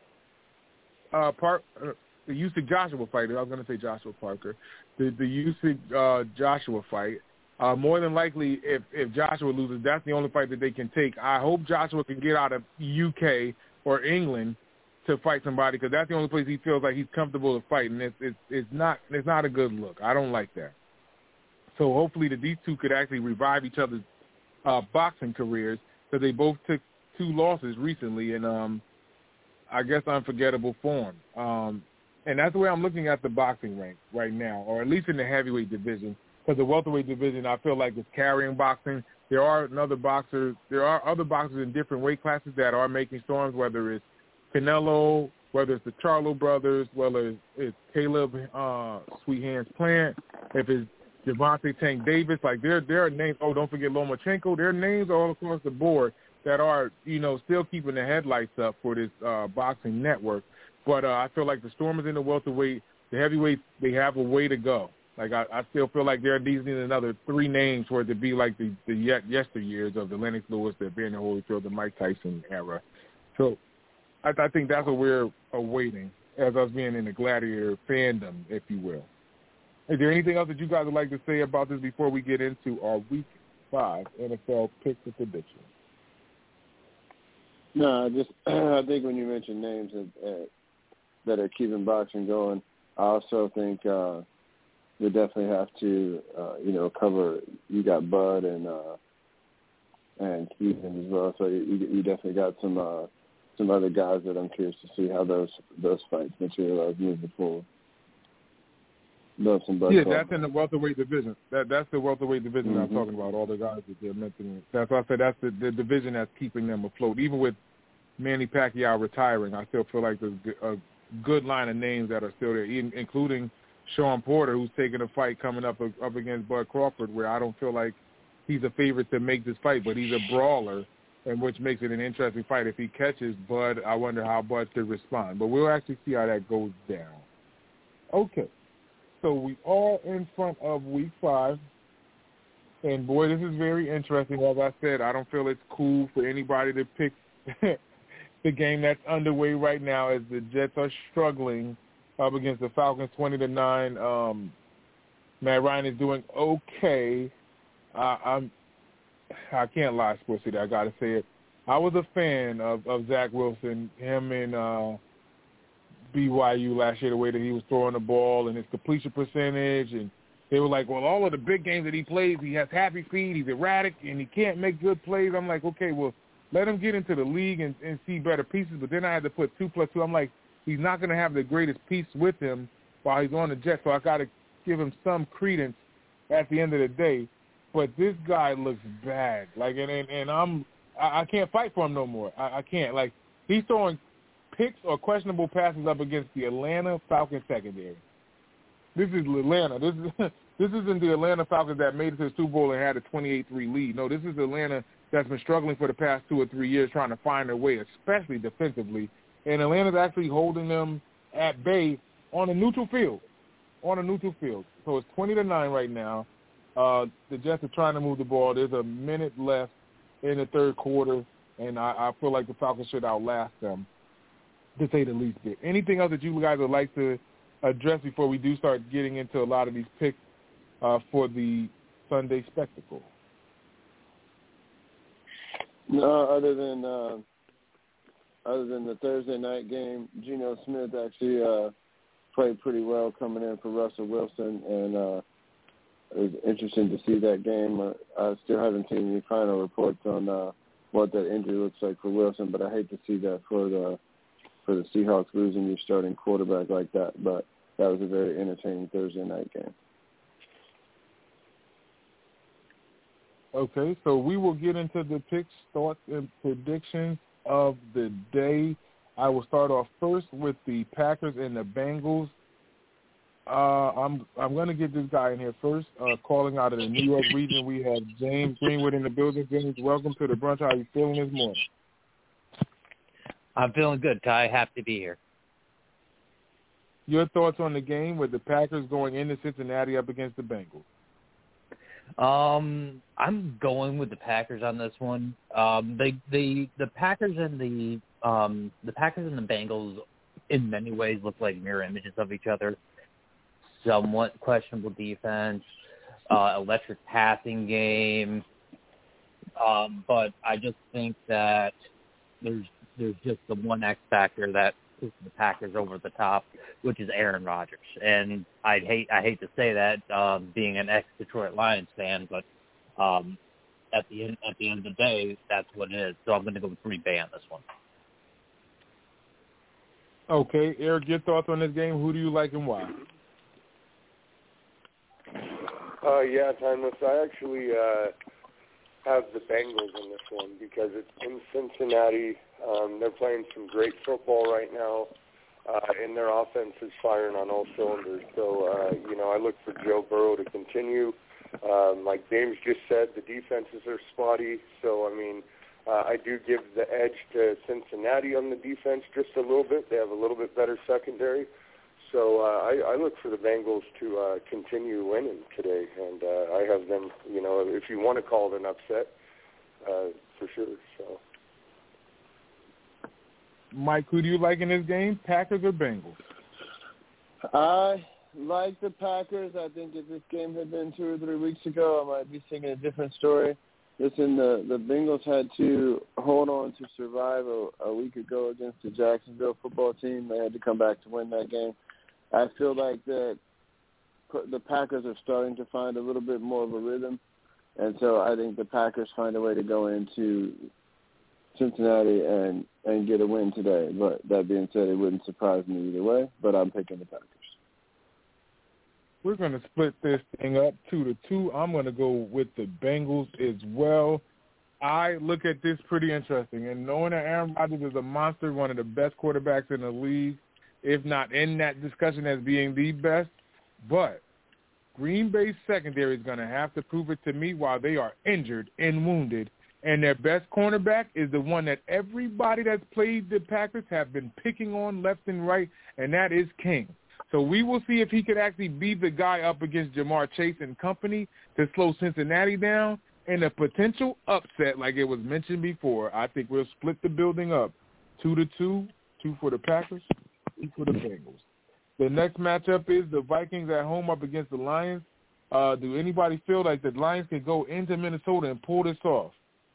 uh, part. Uh, The Usyk Joshua fight. I was going to say Joshua Parker. The the Usyk uh, Joshua fight. Uh, more than likely, if if Joshua loses, that's the only fight that they can take. I hope Joshua can get out of U K or England to fight somebody, because that's the only place he feels like he's comfortable to fight, and it's it's it's not it's not a good look. I don't like that. So hopefully that these two could actually revive each other's uh, boxing careers, because they both took two losses recently in um I guess unforgettable form. Um, And that's the way I'm looking at the boxing rank right now, or at least in the heavyweight division. Because the welterweight division, I feel like, is carrying boxing. There are another boxers, there are other boxers in different weight classes that are making storms, whether it's Canelo, whether it's the Charlo brothers, whether it's, it's Caleb uh, Sweet Hands Plant, if it's Gervonta Tank Davis. Like, there, there are names. Oh, don't forget Lomachenko. There are names all across the board that are, you know, still keeping the headlights up for this uh, boxing network. But uh, I feel like the Stormers in the welterweight, the heavyweights, they have a way to go. Like, I, I still feel like there needs another three names for it to be like the, the yesteryears of the Lennox Lewis, the Evander Holyfield, the Mike Tyson era. So I, I think that's what we're awaiting as us being in the Gladiator fandom, if you will. Is there anything else that you guys would like to say about this before we get into our Week five N F L picks and predictions? No, I just I think when you mention names that, uh, that are keeping boxing going, I also think uh, we definitely have to, uh, you know, cover. You got Bud and uh, and Keegan as well, so you, you definitely got some uh, some other guys that I'm curious to see how those those fights materialize moving forward. Love some Bud. Yeah, that's in the welterweight division. That that's the welterweight division mm-hmm. I'm talking about. All the guys that they're mentioning. That's why I said that's the, the division that's keeping them afloat. Even with Manny Pacquiao retiring, I still feel like there's a good line of names that are still there, including Sean Porter, who's taking a fight coming up up against Bud Crawford, where I don't feel like he's a favorite to make this fight, but he's a brawler, and which makes it an interesting fight. If he catches Bud, I wonder how Bud could respond. But we'll actually see how that goes down. Okay. So we are in front of week five. And, boy, this is very interesting. As I said, I don't feel it's cool for anybody to pick the game that's underway right now, as the Jets are struggling up against the Falcons twenty to nine. Um, Matt Ryan is doing okay. Uh, I'm, I can't lie, Sports City. I got to say it. I was a fan of, of Zach Wilson, him and uh, B Y U last year, the way that he was throwing the ball and his completion percentage. And they were like, well, all of the big games that he plays, he has happy feet, he's erratic, and he can't make good plays. I'm like, okay, well, let him get into the league and, and see better pieces. But then I had to put two plus two. I'm like, he's not going to have the greatest piece with him while he's on the Jets, so I got to give him some credence at the end of the day. But this guy looks bad. Like, and and, and I'm I, I can't fight for him no more. I, I can't. Like, he's throwing picks or questionable passes up against the Atlanta Falcons secondary. This is Atlanta. This is this isn't the Atlanta Falcons that made it to the Super Bowl and had a twenty-eight three lead. No, this is Atlanta that's been struggling for the past two or three years trying to find their way, especially defensively. And Atlanta's actually holding them at bay on a neutral field, on a neutral field. So it's twenty to nine right now. Uh, the Jets are trying to move the ball. There's a minute left in the third quarter, and I, I feel like the Falcons should outlast them, to say the least bit. Anything else that you guys would like to address before we do start getting into a lot of these picks uh, for the Sunday spectacle? No, other than uh, other than the Thursday night game, Geno Smith actually uh, played pretty well coming in for Russell Wilson, and uh, it was interesting to see that game. Uh, I still haven't seen any final reports on uh, what that injury looks like for Wilson, but I hate to see that for the for the Seahawks losing your starting quarterback like that. But that was a very entertaining Thursday night game. Okay, so we will get into the picks, thoughts, and predictions of the day. I will start off first with the Packers and the Bengals. Uh, I'm I'm going to get this guy in here first. Uh, calling out of the New York region, we have James Greenwood in the building. James, welcome to the brunch. How are you feeling this morning? I'm feeling good, Ty. Happy to be here. Your thoughts on the game with the Packers going into Cincinnati up against the Bengals? Um, I'm going with the Packers on this one. Um, the the the Packers and the um the Packers and the Bengals in many ways look like mirror images of each other. Somewhat questionable defense, uh, electric passing game, um, but I just think that there's there's just the one X factor that puts the Packers over the top, which is Aaron Rodgers. And I hate I hate to say that, um, being an ex-Detroit Lions fan, but um, at the end at the end of the day, that's what it is. So I'm going to go with Green Bay on this one. Okay, Eric, your thoughts on this game? Who do you like and why? Uh, yeah, Timeless. I actually uh, have the Bengals in this one because it's in Cincinnati. Um, they're playing some great football right now, uh, and their offense is firing on all cylinders. So, uh, you know, I look for Joe Burrow to continue. Um, like James just said, the defenses are spotty. So, I mean, uh, I do give the edge to Cincinnati on the defense just a little bit. They have a little bit better secondary. So uh, I, I look for the Bengals to uh, continue winning today, and uh, I have them, you know, if you want to call it an upset, uh, for sure. So, Mike, who do you like in this game, Packers or Bengals? I like the Packers. I think if this game had been two or three weeks ago, I might be singing a different story. Listen, the, the Bengals had to hold on to survive a, a week ago against the Jacksonville football team. They had to come back to win that game. I feel like that the Packers are starting to find a little bit more of a rhythm, and so I think the Packers find a way to go into Cincinnati and, and get a win today. But that being said, it wouldn't surprise me either way, but I'm picking the Packers. We're going to split this thing up two to two. I'm going to go with the Bengals as well. I look at this pretty interesting, and knowing that Aaron Rodgers is a monster, one of the best quarterbacks in the league, if not in that discussion as being the best, but Green Bay's secondary is going to have to prove it to me while they are injured and wounded, and their best cornerback is the one that everybody that's played the Packers have been picking on left and right, and that is King. So we will see if he could actually be the guy up against Jamar Chase and company to slow Cincinnati down, and a potential upset like it was mentioned before. I think we'll split the building up two to two, two for the Packers, for the Bengals. The next matchup is the Vikings at home up against the Lions. Uh, do anybody feel like the Lions can go into Minnesota and pull this off?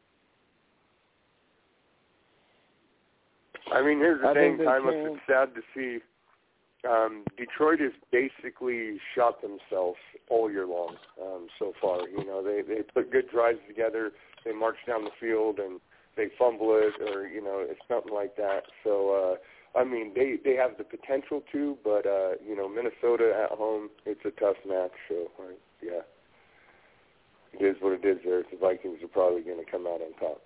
I mean, here's the I thing, think Timeless. can... It's sad to see. Um, Detroit has basically shot themselves all year long um, so far. You know, they, they put good drives together. They march down the field and they fumble it, or, you know, it's something like that. So, uh, I mean, they, they have the potential to, but, uh, you know, Minnesota at home, it's a tough match. So, uh, yeah, it is what it is there. The Vikings are probably going to come out on top.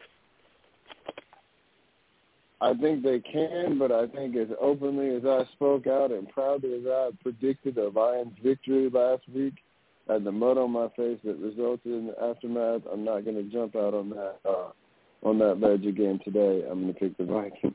I think they can, but I think as openly as I spoke out and proudly as I predicted a Lions victory last week, had the mud on my face that resulted in the aftermath, I'm not going to jump out on that uh, on that ledge again today. I'm going to pick the Vikings.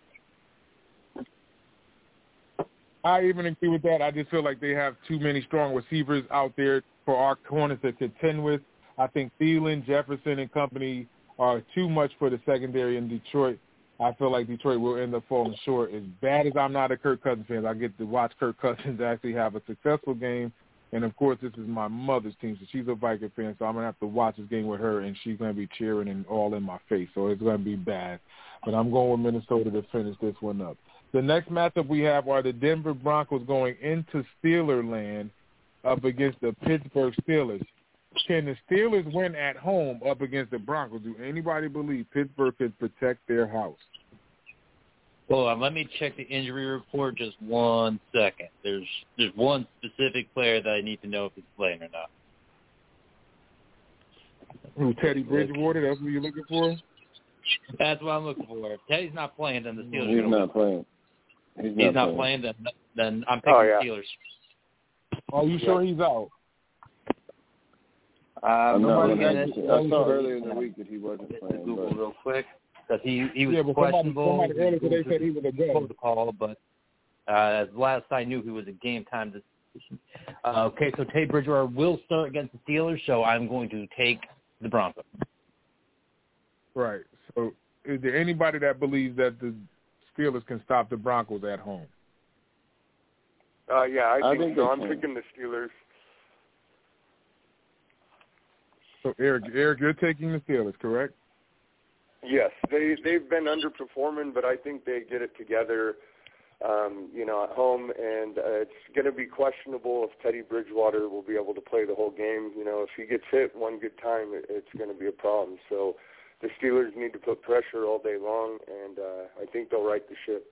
I even agree with that. I just feel like they have too many strong receivers out there for our corners to contend with. I think Thielen, Jefferson, and company are too much for the secondary in Detroit. I feel like Detroit will end up falling short. As bad as I'm not a Kirk Cousins fan, I get to watch Kirk Cousins actually have a successful game. And, of course, this is my mother's team, so she's a Viking fan, so I'm going to have to watch this game with her, and she's going to be cheering and all in my face, so it's going to be bad. But I'm going with Minnesota to finish this one up. The next matchup we have are the Denver Broncos going into Steeler land up against the Pittsburgh Steelers. Can the Steelers win at home up against the Broncos? Do anybody believe Pittsburgh can protect their house? Hold on, let me check the injury report just one second. There's there's one specific player that I need to know if he's playing or not. Who, Teddy Bridgewater? That's what you're looking for? That's what I'm looking for. If Teddy's not playing, then the Steelers He's are not playing. He's not, He's not playing. playing, then then I'm picking Oh, yeah. Steelers. Are you sure he's out? Uh, I'm not nobody looking in at it. it. I saw earlier in the week that he wasn't Get to playing. Google But real quick because he he was Yeah, but somebody, questionable. somebody earlier today said he was a go. Protocol, but uh, as last I knew, he was a game time decision. Uh, okay, so Teddy Bridgewater will start against the Steelers, so I'm going to take the Broncos. Right. So is there anybody that believes that the Steelers can stop the Broncos at home? Uh, yeah, I I think, think so. they I'm can. picking the Steelers. So, Eric, Eric, you're taking the Steelers, correct? Yes, they they've been underperforming, but I think they get it together, um, you know, at home. And uh, it's going to be questionable if Teddy Bridgewater will be able to play the whole game. You know, if he gets hit one good time, it, it's going to be a problem. So the Steelers need to put pressure all day long, and uh, I think they'll right the ship.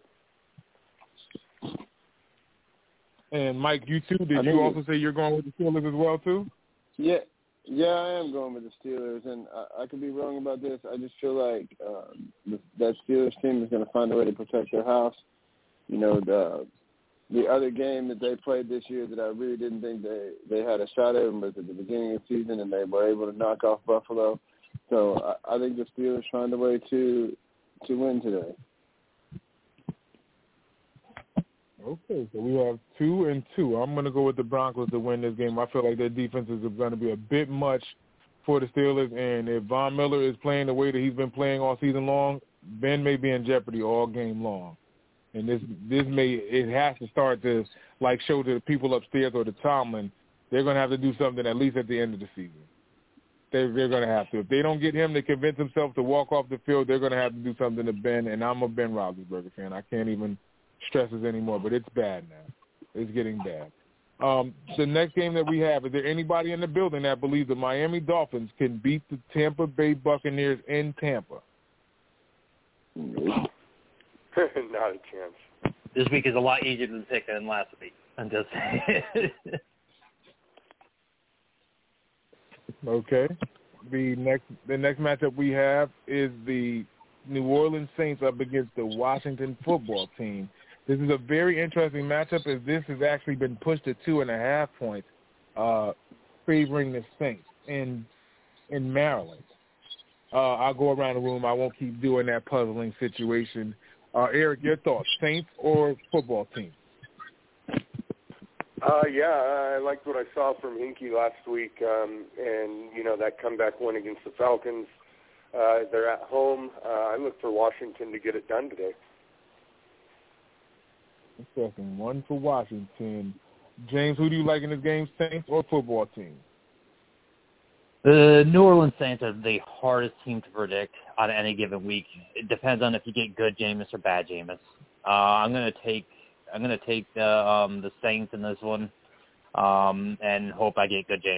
And Mike, you too. Did I you think also say you're going with the Steelers as well too? yeah, yeah, I am going with the Steelers, and I, I could be wrong about this. I just feel like um, the, that Steelers team is going to find a way to protect their house. You know, the the other game that they played this year that I really didn't think they, they had a shot at was at the beginning of the season, and they were able to knock off Buffalo. So I, I think the Steelers find a way to to win today. Okay, so we have two and two. I'm going to go with the Broncos to win this game. I feel like their defense is going to be a bit much for the Steelers, and if Von Miller is playing the way that he's been playing all season long, Ben may be in jeopardy all game long. And this this may it has to start to like show to the people upstairs or to Tomlin they're going to have to do something at least at the end of the season. They're, they're going to have to. If they don't get him to convince himself to walk off the field, they're going to have to do something to Ben. And I'm a Ben Roethlisberger fan. I can't even stress this anymore, but it's bad now. It's getting bad. Um, the next game that we have, is there anybody in the building that believes the Miami Dolphins can beat the Tampa Bay Buccaneers in Tampa? Not a chance. This week is a lot easier to pick than last week. I'm just saying. Okay. The next the next matchup we have is the New Orleans Saints up against the Washington football team. This is a very interesting matchup as this has actually been pushed to two and a half points, uh, favoring the Saints in in Maryland. Uh, I'll go around the room. I won't keep doing that puzzling situation. Uh, Eric, your thoughts, Saints or football team? Uh, yeah, I liked what I saw from Hinkie last week, um, and, you know, that comeback win against the Falcons. Uh, they're at home. Uh, I look for Washington to get it done today. Second one for Washington. James, who do you like in this game, Saints or football team? The New Orleans Saints are the hardest team to predict on any given week. It depends on if you get good Jameis or bad Jameis. Uh, I'm going to take I'm going to take the um, the Saints in this one, um, and hope I get good Jameis.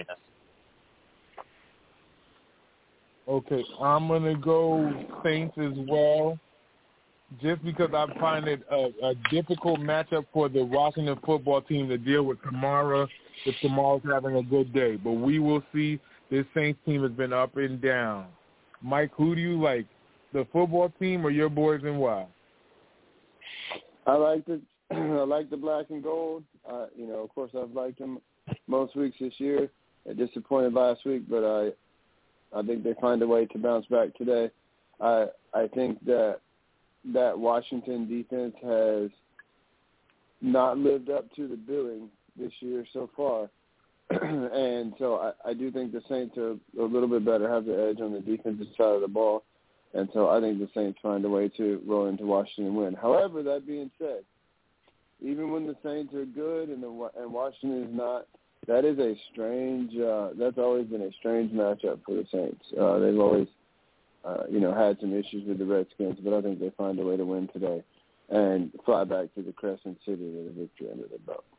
Okay, I'm going to go Saints as well, just because I find it a, a difficult matchup for the Washington football team to deal with Kamara if Kamara's having a good day. But we will see. This Saints team has been up and down. Mike, who do you like, the football team or your boys and why? I like the I like the black and gold. Uh, you know, of course, I've liked them most weeks this year, disappointed last week, but I I think they find a way to bounce back today. I I think that that Washington defense has not lived up to the billing this year so far. And so I, I do think the Saints are a little bit better, have the edge on the defensive side of the ball. And so I think the Saints find a way to roll into Washington and win. However, that being said, even when the Saints are good and, the, and Washington is not, that is a strange uh, – that's always been a strange matchup for the Saints. Uh, they've always, uh, you know, had some issues with the Redskins, but I think they find a way to win today and fly back to the Crescent City with a victory under their belt.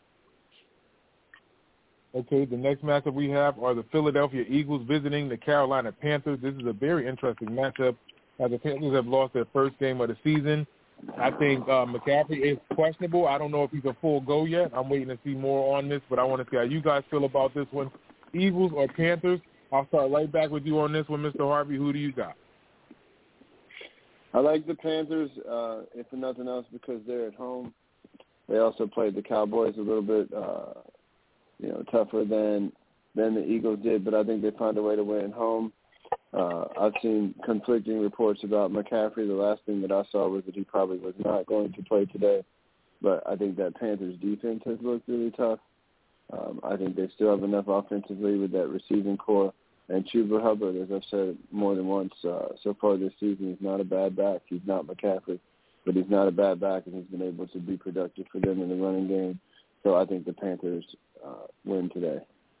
Okay, the next matchup we have are the Philadelphia Eagles visiting the Carolina Panthers. This is a very interesting matchup as the Panthers have lost their first game of the season. I think uh, McCaffrey is questionable. I don't know if he's a full go yet. I'm waiting to see more on this, but I want to see how you guys feel about this one. Eagles or Panthers? I'll start right back with you on this one, Mister Harvey. Who do you got? I like the Panthers, uh, if for nothing else, because they're at home. They also played the Cowboys a little bit uh, – you know, tougher than than the Eagles did, but I think they found a way to win at home. Uh, I've seen conflicting reports about McCaffrey. The last thing that I saw was that he probably was not going to play today, but I think that Panthers defense has looked really tough. Um, I think they still have enough offensively with that receiving core. And Chuba Hubbard, as I've said more than once uh, so far this season, is not a bad back. He's not McCaffrey, but he's not a bad back, and he's been able to be productive for them in the running game. So I think the Panthers uh, win today.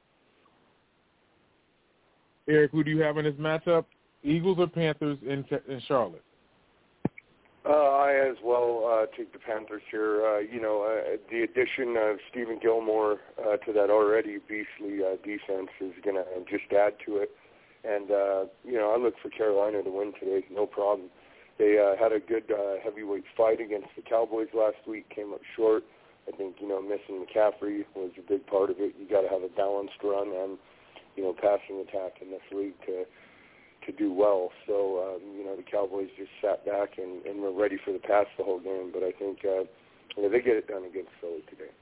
Eric, who do you have in this matchup? Eagles or Panthers in in Charlotte? Uh, I as well uh, take the Panthers here. Uh, you know, uh, the addition of Stephen Gilmore uh, to that already beastly uh, defense is going to just add to it. And, uh, you know, I look for Carolina to win today, no problem. They uh, had a good uh, heavyweight fight against the Cowboys last week, came up short. I think, you know, missing McCaffrey was a big part of it. You got to have a balanced run and, you know, passing attack in this league to to do well. So, um, you know, the Cowboys just sat back and, and were ready for the pass the whole game. But I think uh, you know, they get it done against Philly today.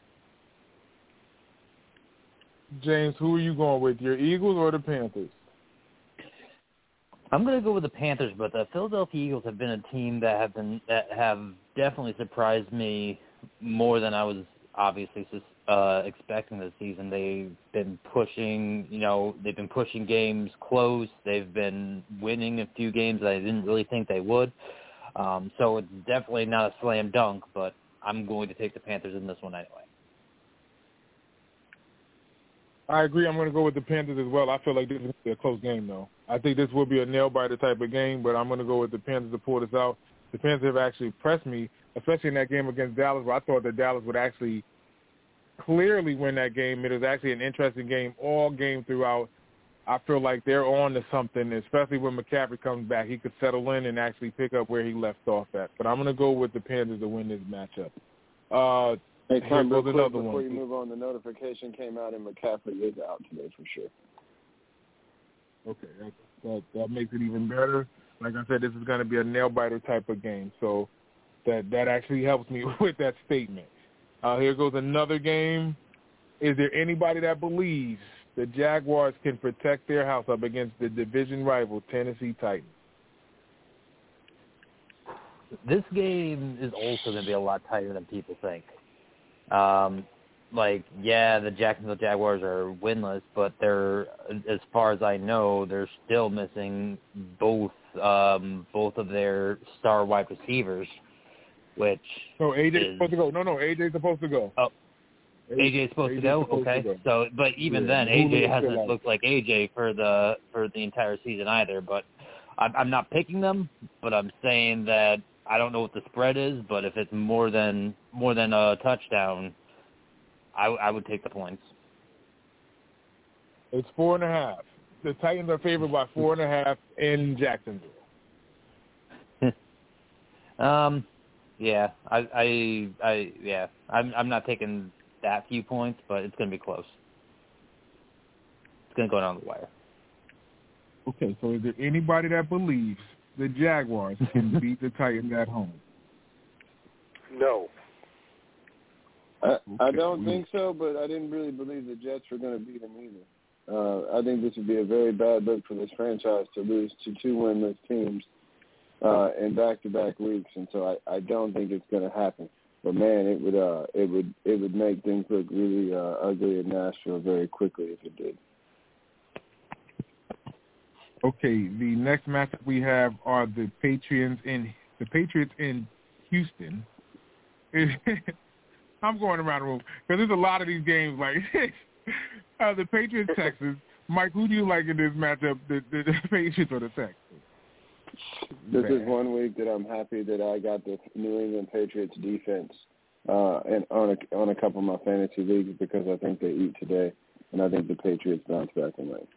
James, who are you going with, your Eagles or the Panthers? I'm going to go with the Panthers, but the Philadelphia Eagles have been a team that have been that have definitely surprised me more than I was obviously uh, expecting this season. They've been pushing, you know, they've been pushing games close. They've been winning a few games that I didn't really think they would. Um, so it's definitely not a slam dunk, but I'm going to take the Panthers in this one anyway. I agree. I'm going to go with the Panthers as well. I feel like this is going to be a close game, though. I think this will be a nail-biter type of game, but I'm going to go with the Panthers to pull this out. The Panthers have actually impressed me, especially in that game against Dallas, where I thought that Dallas would actually clearly win that game. It was actually an interesting game all game throughout. I feel like they're on to something, especially when McCaffrey comes back. He could settle in and actually pick up where he left off at. But I'm going to go with the Panthers to win this matchup. Uh, Hey, Tom, real quick, another before one. you move on, the notification came out and McCaffrey is out today for sure. Okay, that, that, that makes it even better. Like I said, this is going to be a nail-biter type of game, so that, that actually helps me with that statement. Uh, here goes another game. Is there anybody that believes the Jaguars can protect their house up against the division rival Tennessee Titans? This game is also going to be a lot tighter than people think. Um, like, yeah, the Jacksonville Jaguars are winless, but they're, as far as I know, they're still missing both um, both of their star wide receivers, which No, A J is is, supposed to go. No, no, A J is supposed to go. Oh, A J is supposed, to, go? supposed Okay. to go? So, but even Yeah, then, A J Julio hasn't still out. looked like A J for the for the entire season either. But I'm, I'm not picking them, but I'm saying that I don't know what the spread is, but if it's more than more than a touchdown, I, I would take the points. It's four and a half. The Titans are favored by four and a half in Jacksonville. um, yeah, I, I, I, yeah, I'm, I'm not taking that few points, but it's going to be close. It's going to go down the wire. Okay, so is there anybody that believes the Jaguars can beat the Titans at home? No. I, I Okay. don't think so, but I didn't really believe the Jets were going to beat them either. Uh, I think this would be a very bad look for this franchise to lose to two winless teams uh, in back-to-back weeks, and so I, I don't think it's going to happen. But man, it would uh, it would it would make things look really uh, ugly in Nashville very quickly if it did. Okay, the next matchup we have are the Patriots in the Patriots in Houston. I'm going around the room because there's a lot of these games like uh, the Patriots Texans. Mike, who do you like in this matchup? The, the, the Patriots or the Texans? This is one week that I'm happy that I got the New England Patriots defense uh, and on a, on a couple of my fantasy leagues because I think they eat today, and I think the Patriots bounce back and win.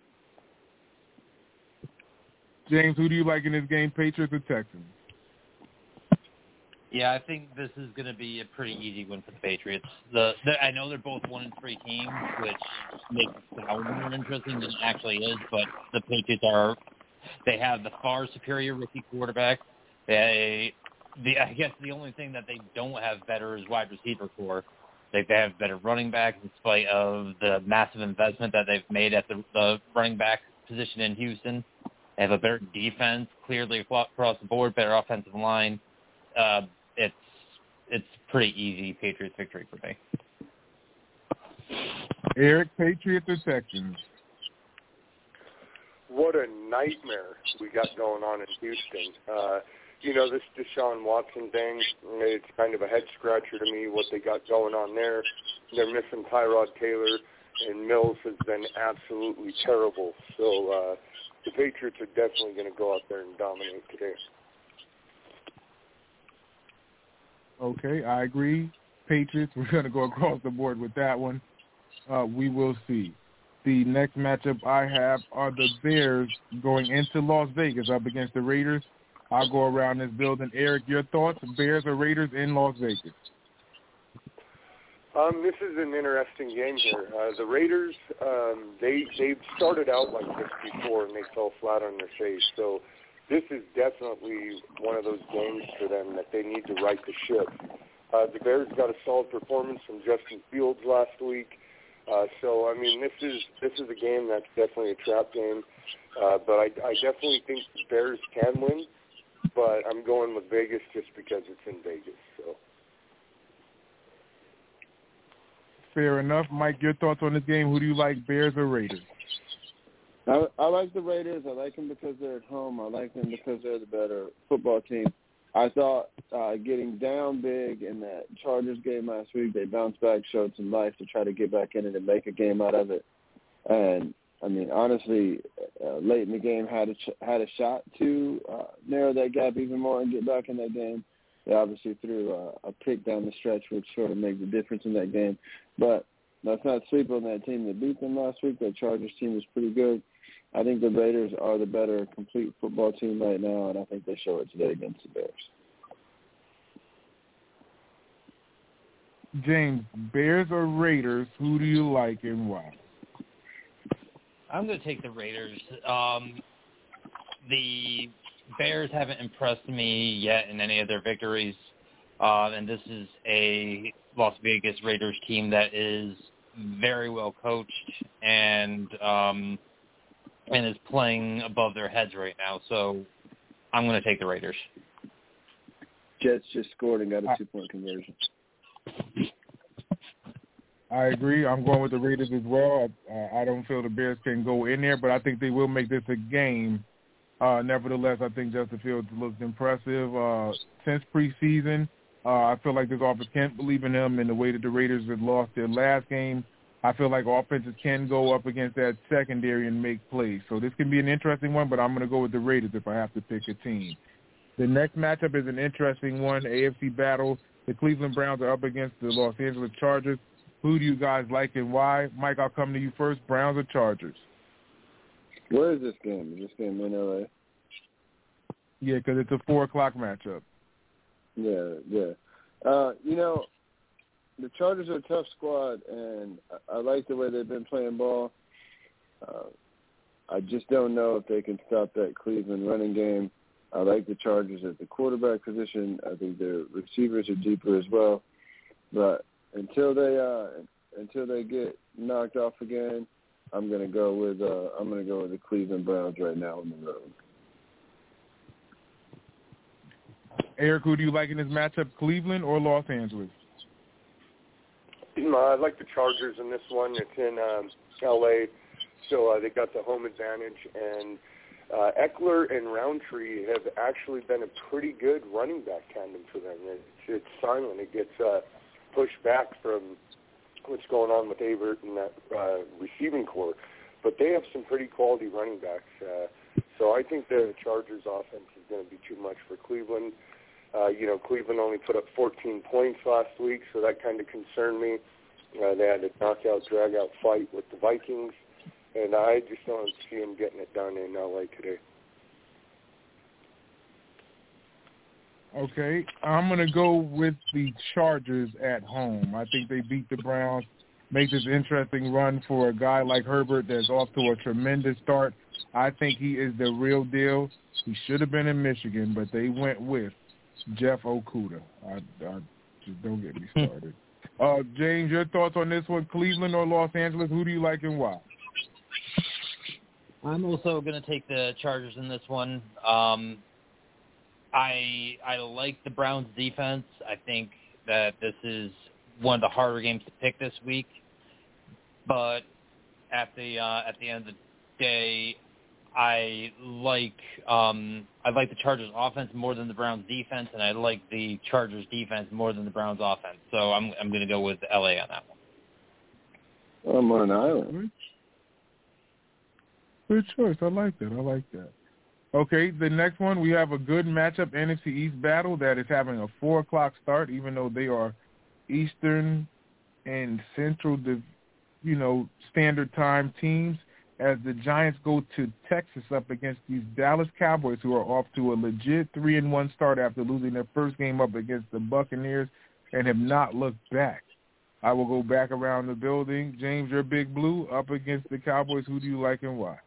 James, who do you like in this game, Patriots or Texans? Yeah, I think this is going to be a pretty easy win for the Patriots. The, the I know they're both one and three teams, which makes it sound more interesting than it actually is. But the Patriots are they have the far superior rookie quarterback. They, the I guess the only thing that they don't have better is wide receiver core. They, they have better running backs in spite of the massive investment that they've made at the, the running back position in Houston. They have a better defense, clearly across the board, better offensive line. Uh, it's it's pretty easy Patriots victory for me. Eric, Patriots or Texans? What a nightmare we got going on in Houston. Uh, you know, this Deshaun Watson thing, it's kind of a head-scratcher to me what they got going on there. They're missing Tyrod Taylor, and Mills has been absolutely terrible. So uh, the Patriots are definitely going to go out there and dominate today. Okay, I agree. Patriots, we're going to go across the board with that one. Uh, we will see. The next matchup I have are the Bears going into Las Vegas up against the Raiders. I'll go around this building. Eric, your thoughts? Bears or Raiders in Las Vegas? Um, this is an interesting game here. Uh, the Raiders, um, they they've started out like this before and they fell flat on their face. So this is definitely one of those games for them that they need to right the ship. Uh, the Bears got a solid performance from Justin Fields last week. Uh, so, I mean, this is this is a game that's definitely a trap game. Uh, but I, I definitely think the Bears can win. But I'm going with Vegas just because it's in Vegas. So. Fair enough. Mike, your thoughts on this game? Who do you like, Bears or Raiders? I, I like the Raiders. I like them because they're at home. I like them because they're the better football team. I thought uh, getting down big in that Chargers game last week, they bounced back, showed some life to try to get back in it and make a game out of it. And, I mean, honestly, uh, late in the game had a, ch- had a shot to uh, narrow that gap even more and get back in that game. They obviously threw uh, a pick down the stretch, which sort of made the difference in that game. But let's not sleep on that team that beat them last week. That Chargers team was pretty good. I think the Raiders are the better complete football team right now, and I think they show it today against the Bears. James, Bears or Raiders, who do you like and why? I'm going to take the Raiders. Um, the Bears haven't impressed me yet in any of their victories, uh, and this is a Las Vegas Raiders team that is very well coached and um, and is playing above their heads right now. So I'm going to take the Raiders. Jets just scored and got a two-point conversion. I agree. I'm going with the Raiders as well. I, I don't feel the Bears can go in there, but I think they will make this a game. Uh, nevertheless, I think Justin Fields looks impressive. Uh, since preseason, uh, I feel like this offense can't believe in him, and the way that the Raiders have lost their last game, I feel like offenses can go up against that secondary and make plays. So this can be an interesting one, but I'm going to go with the Raiders if I have to pick a team. The next matchup is an interesting one, A F C battle. The Cleveland Browns are up against the Los Angeles Chargers. Who do you guys like and why? Mike, I'll come to you first. Browns or Chargers? Where is this game? Is this game in L A? Yeah, because it's a four o'clock matchup. Yeah, yeah. Uh, you know, the Chargers are a tough squad, and I, I like the way they've been playing ball. Uh, I just don't know if they can stop that Cleveland running game. I like the Chargers at the quarterback position. I think their receivers are deeper as well. But until they uh, until they get knocked off again, I'm gonna go with uh, I'm gonna go with the Cleveland Browns right now on the road. Eric, who do you like in this matchup, Cleveland or Los Angeles? Uh, I like the Chargers in this one. It's in um, L A, so uh, they got the home advantage. And uh, Eckler and Roundtree have actually been a pretty good running back tandem for them. It's, it's silent. It gets uh, pushed back from what's going on with Avert and that uh, receiving core. But they have some pretty quality running backs. Uh, so I think the Chargers' offense is going to be too much for Cleveland. Uh, you know, Cleveland only put up fourteen points last week, so that kind of concerned me. Uh, they had a knockout, drag-out fight with the Vikings, and I just don't see them getting it done in L A today. Okay, I'm going to go with the Chargers at home. I think they beat the Browns, make this interesting run for a guy like Herbert that's off to a tremendous start. I think he is the real deal. He should have been in Michigan, but they went with Jeff Okudah. I, I just don't get me started. uh, James, your thoughts on this one, Cleveland or Los Angeles? Who do you like and why? I'm also going to take the Chargers in this one. Um, I I like the Browns' defense. I think that this is one of the harder games to pick this week. But at the uh, at the end of the day, I like um, I like the Chargers' offense more than the Browns' defense, and I like the Chargers' defense more than the Browns' offense. So I'm I'm going to go with L A on that one. I'm on an island. Good choice. I like that. I like that. Okay, the next one, we have a good matchup, N F C East battle that is having a four o'clock start, even though they are Eastern and Central, you know, Standard Time teams, as the Giants go to Texas up against these Dallas Cowboys, who are off to a legit three and one start after losing their first game up against the Buccaneers and have not looked back. I will go back around the building. James, you're Big Blue, up against the Cowboys. Who do you like and why?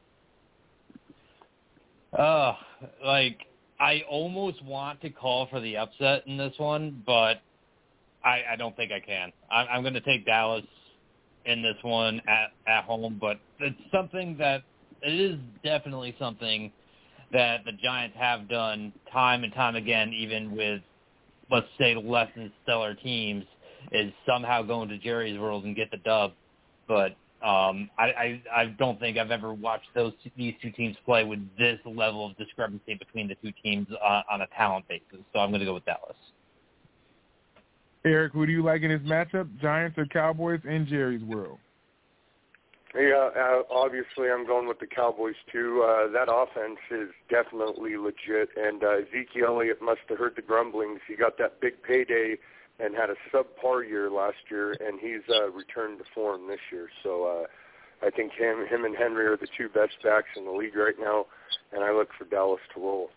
Uh, like, I almost want to call for the upset in this one, but I, I don't think I can. I'm, I'm going to take Dallas in this one at, at home, but it's something that it is definitely something that the Giants have done time and time again, even with, let's say, less than stellar teams, is somehow go into Jerry's world and get the dub. But um, I, I, I don't think I've ever watched those these two teams play with this level of discrepancy between the two teams on, on a talent basis. So I'm going to go with Dallas. Eric, who do you like in this matchup, Giants or Cowboys in Jerry's world? Yeah, uh, obviously I'm going with the Cowboys too. Uh, that offense is definitely legit, and uh, Ezekiel Elliott must have heard the grumblings. He got that big payday and had a subpar year last year, and he's uh, returned to form this year. So uh, I think him, him and Henry are the two best backs in the league right now, and I look for Dallas to roll.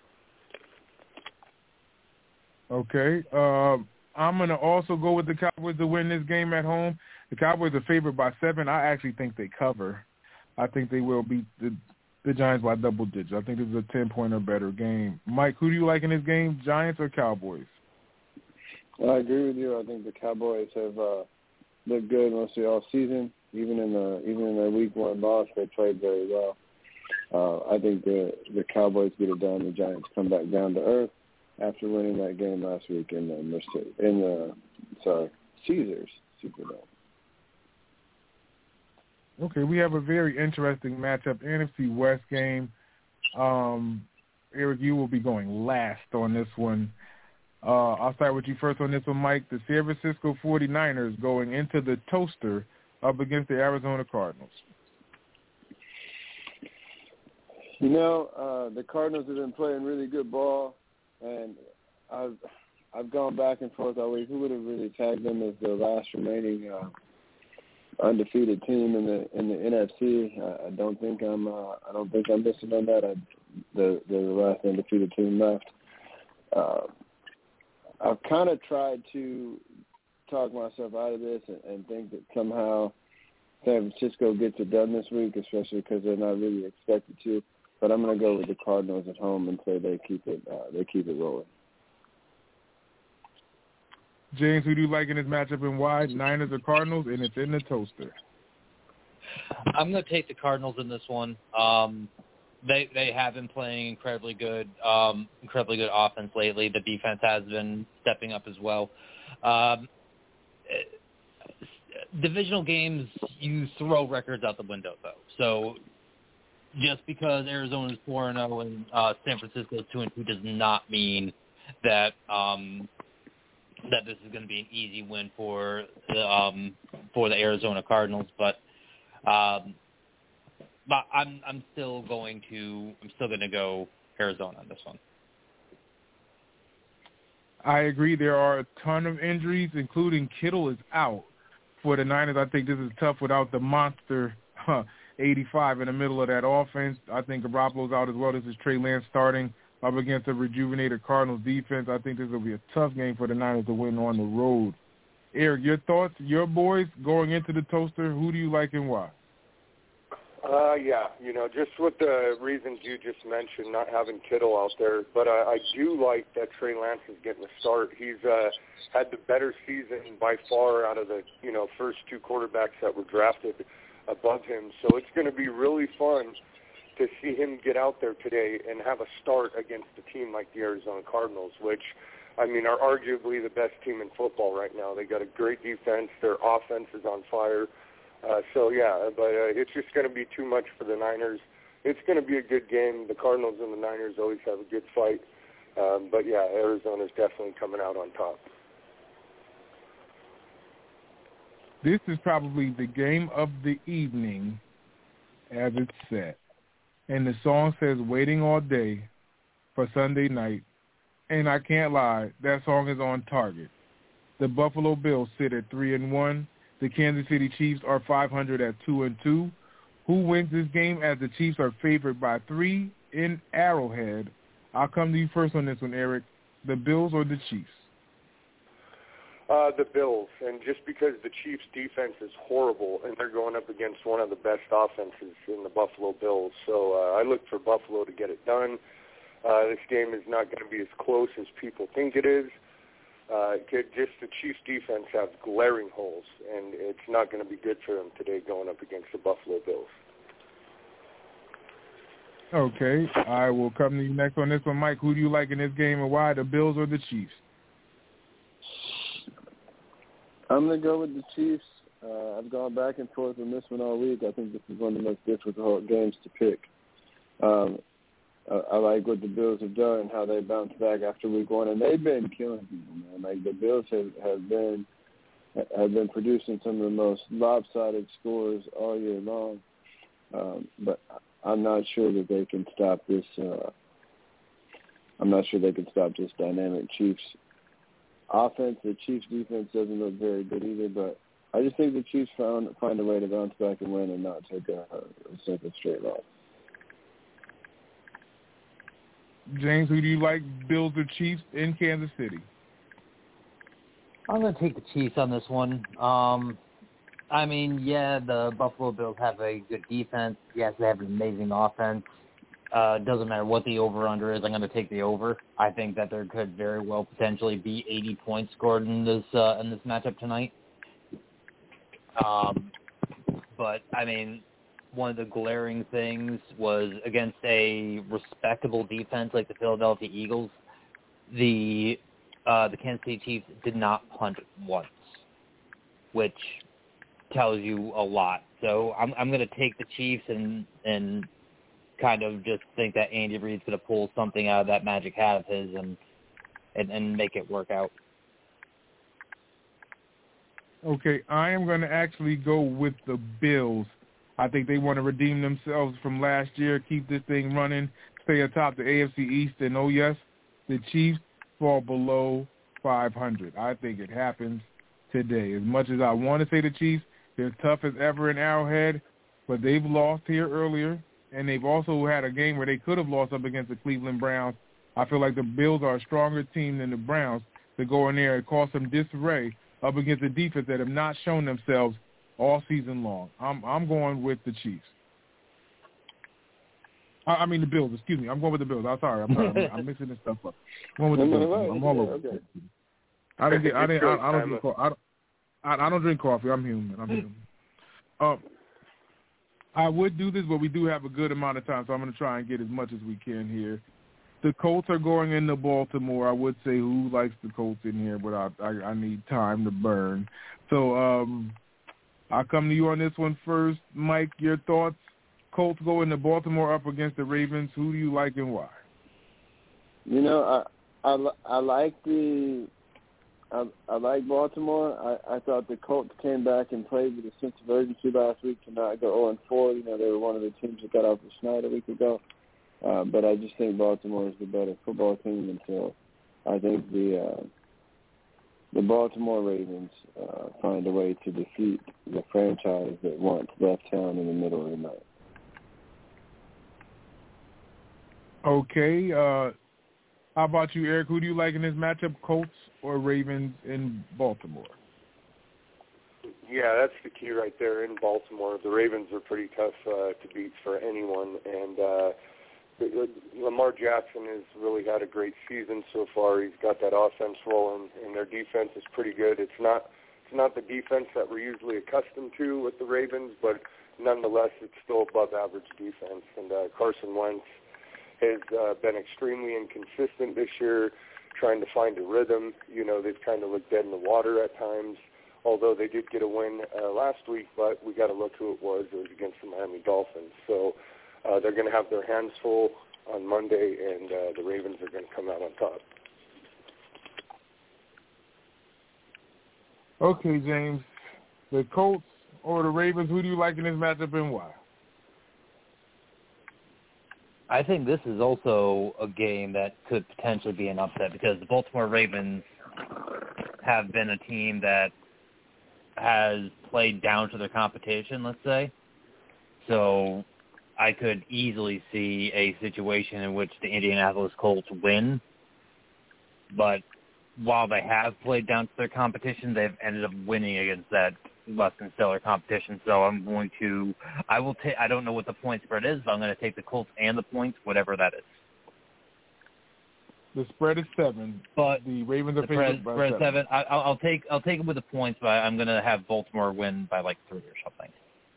Okay. Um, I'm going to also go with the Cowboys to win this game at home. The Cowboys are favored by seven. I actually think they cover. I think they will beat the, the Giants by double digits. I think this is a ten-point or better game. Mike, who do you like in this game, Giants or Cowboys? Well, I agree with you. I think the Cowboys have uh, looked good mostly all season. Even in the even in their week one loss, they played very well. Uh, I think the the Cowboys get it done. The Giants come back down to earth after winning that game last week in the in the sorry Caesars Superdome. Okay, we have a very interesting matchup, N F C West game. Um, Eric, you will be going last on this one. Uh, I'll start with you first on this one, Mike. The San Francisco forty-niners going into the toaster up against the Arizona Cardinals. You know, uh, the Cardinals have been playing really good ball, and I've I've gone back and forth all week. Who would have really tagged them as the last remaining uh, undefeated team in the in the N F C? I, I don't think I'm uh, I don't think I'm missing on that. I, the the last undefeated team left. Uh, I've kind of tried to talk myself out of this and, and think that somehow San Francisco gets it done this week, especially because they're not really expected to. But I'm going to go with the Cardinals at home and say they keep it uh, they keep it rolling. James, who do you like in this matchup and why? Niners or Cardinals, and it's in the toaster. I'm going to take the Cardinals in this one. Um, they they have been playing incredibly good, um, incredibly good offense lately. The defense has been stepping up as well. Um, divisional games, you throw records out the window, though. So just because Arizona's four and oh and uh, San Francisco's two and two does not mean that um, that this is going to be an easy win for the um, for the Arizona Cardinals. But um, but I'm I'm still going to I'm still going to go Arizona on this one. I agree. There are a ton of injuries, including Kittle is out for the Niners. I think this is tough without the monster huh, eighty-five in the middle of that offense. I think Garoppolo's out as well. This is Trey Lance starting up against a rejuvenated Cardinals defense. I think this will be a tough game for the Niners to win on the road. Eric, your thoughts, your boys going into the toaster, who do you like and why? Uh, yeah, you know, just with the reasons you just mentioned, not having Kittle out there. But uh, I do like that Trey Lance is getting a start. He's uh, had the better season by far out of the, you know, first two quarterbacks that were drafted above him. So it's going to be really fun to see him get out there today and have a start against a team like the Arizona Cardinals, which, I mean, are arguably the best team in football right now. They got a great defense. Their offense is on fire. Uh, so, yeah, but uh, it's just going to be too much for the Niners. It's going to be a good game. The Cardinals and the Niners always have a good fight. Um, but, yeah, Arizona's definitely coming out on top. This is probably the game of the evening as it's set. And the song says Waiting All Day for Sunday night. And I can't lie, that song is on target. The Buffalo Bills sit at three and one. The Kansas City Chiefs are five hundred at two and two. Who wins this game as the Chiefs are favored by three in Arrowhead? I'll come to you first on this one, Eric. The Bills or the Chiefs? Uh, the Bills, and just because the Chiefs' defense is horrible, and they're going up against one of the best offenses in the Buffalo Bills. So uh, I look for Buffalo to get it done. Uh, this game is not going to be as close as people think it is. Uh, just the Chiefs' defense has glaring holes, and it's not going to be good for them today going up against the Buffalo Bills. Okay, I will come to you next on this one. Mike, who do you like in this game and why, the Bills or the Chiefs? I'm going to go with the Chiefs. Uh, I've gone back and forth on this one all week. I think this is one of the most difficult games to pick. Um, I, I like what the Bills have done and how they bounced back after week one, and they've been killing people, man. Like the Bills have, have been have been producing some of the most lopsided scores all year long. Um, but I'm not sure that they can stop this. Uh, I'm not sure they can stop this dynamic Chiefs offense. The Chiefs defense doesn't look very good either, but I just think the Chiefs found find a way to bounce back and win and not take a, a second straight loss. James, who do you like, Bills or Chiefs in Kansas City? I'm going to take the Chiefs on this one. Um, I mean, yeah, the Buffalo Bills have a good defense. Yes, they have an amazing offense. Uh, doesn't matter what the over-under is. I'm going to take the over. I think that there could very well potentially be eighty points scored in this uh, in this matchup tonight. Um, but, I mean, one of the glaring things was against a respectable defense like the Philadelphia Eagles, the uh, the Kansas City Chiefs did not punt once, which tells you a lot. So I'm I'm going to take the Chiefs and and kind of just think that Andy Reid's going to pull something out of that magic hat of his and, and and make it work out. Okay, I am going to actually go with the Bills. I think they want to redeem themselves from last year, keep this thing running, stay atop the A F C East, and oh yes, the Chiefs fall below five hundred. I think it happens today. As much as I want to say the Chiefs, they're tough as ever in Arrowhead, but they've lost here earlier, and they've also had a game where they could have lost up against the Cleveland Browns. I feel like the Bills are a stronger team than the Browns to go in there and cause some disarray up against a defense that have not shown themselves all season long. I'm I'm going with the Chiefs. I, I mean the Bills. Excuse me. I'm going with the Bills. I'm sorry. I'm sorry. I'm, I'm mixing this stuff up. I'm going with the Bills. I'm all over. Okay. I didn't get. I didn't. I, I don't drink. I don't. I, I don't drink coffee. I'm human. I'm human. Um. I would do this, but we do have a good amount of time, so I'm going to try and get as much as we can here. The Colts are going into Baltimore. I would say who likes the Colts in here, but I, I, I need time to burn. So um, I'll come to you on this one first. Mike, your thoughts? Colts go into Baltimore up against the Ravens. Who do you like and why? You know, I I, I like the I, I like Baltimore. I, I thought the Colts came back and played with a sense of urgency last week to not go oh and four. You know, they were one of the teams that got off the schneid a week ago. Uh, but I just think Baltimore is the better football team, and so I think the uh, the Baltimore Ravens uh, find a way to defeat the franchise that once left town in the middle of the night. Okay. Uh, how about you, Eric? Who do you like in this matchup, Colts or Ravens in Baltimore? Yeah, that's the key right there in Baltimore. The Ravens are pretty tough uh, to beat for anyone, and uh, Lamar Jackson has really had a great season so far. He's got that offense rolling, and their defense is pretty good. It's not it's not the defense that we're usually accustomed to with the Ravens, but nonetheless, it's still above average defense. And uh, Carson Wentz has uh, been extremely inconsistent this year, trying to find a rhythm. You know, they've kind of looked dead in the water at times, although they did get a win uh, last week, but we got to look who it was. It was against the Miami Dolphins. So uh, they're going to have their hands full on Monday, and uh, the Ravens are going to come out on top. Okay, James. The Colts or the Ravens, who do you like in this matchup and why? I think this is also a game that could potentially be an upset because the Baltimore Ravens have been a team that has played down to their competition, let's say. So I could easily see a situation in which the Indianapolis Colts win. But while they have played down to their competition, they've ended up winning against that less than stellar competition. So I'm going to, I will take, I don't know what the point spread is, but I'm going to take the Colts and the points, whatever that is. The spread is seven, but the Ravens are favored by spread seven. seven. I, I'll, I'll take, I'll take it with the points, but I'm going to have Baltimore win by like three or something.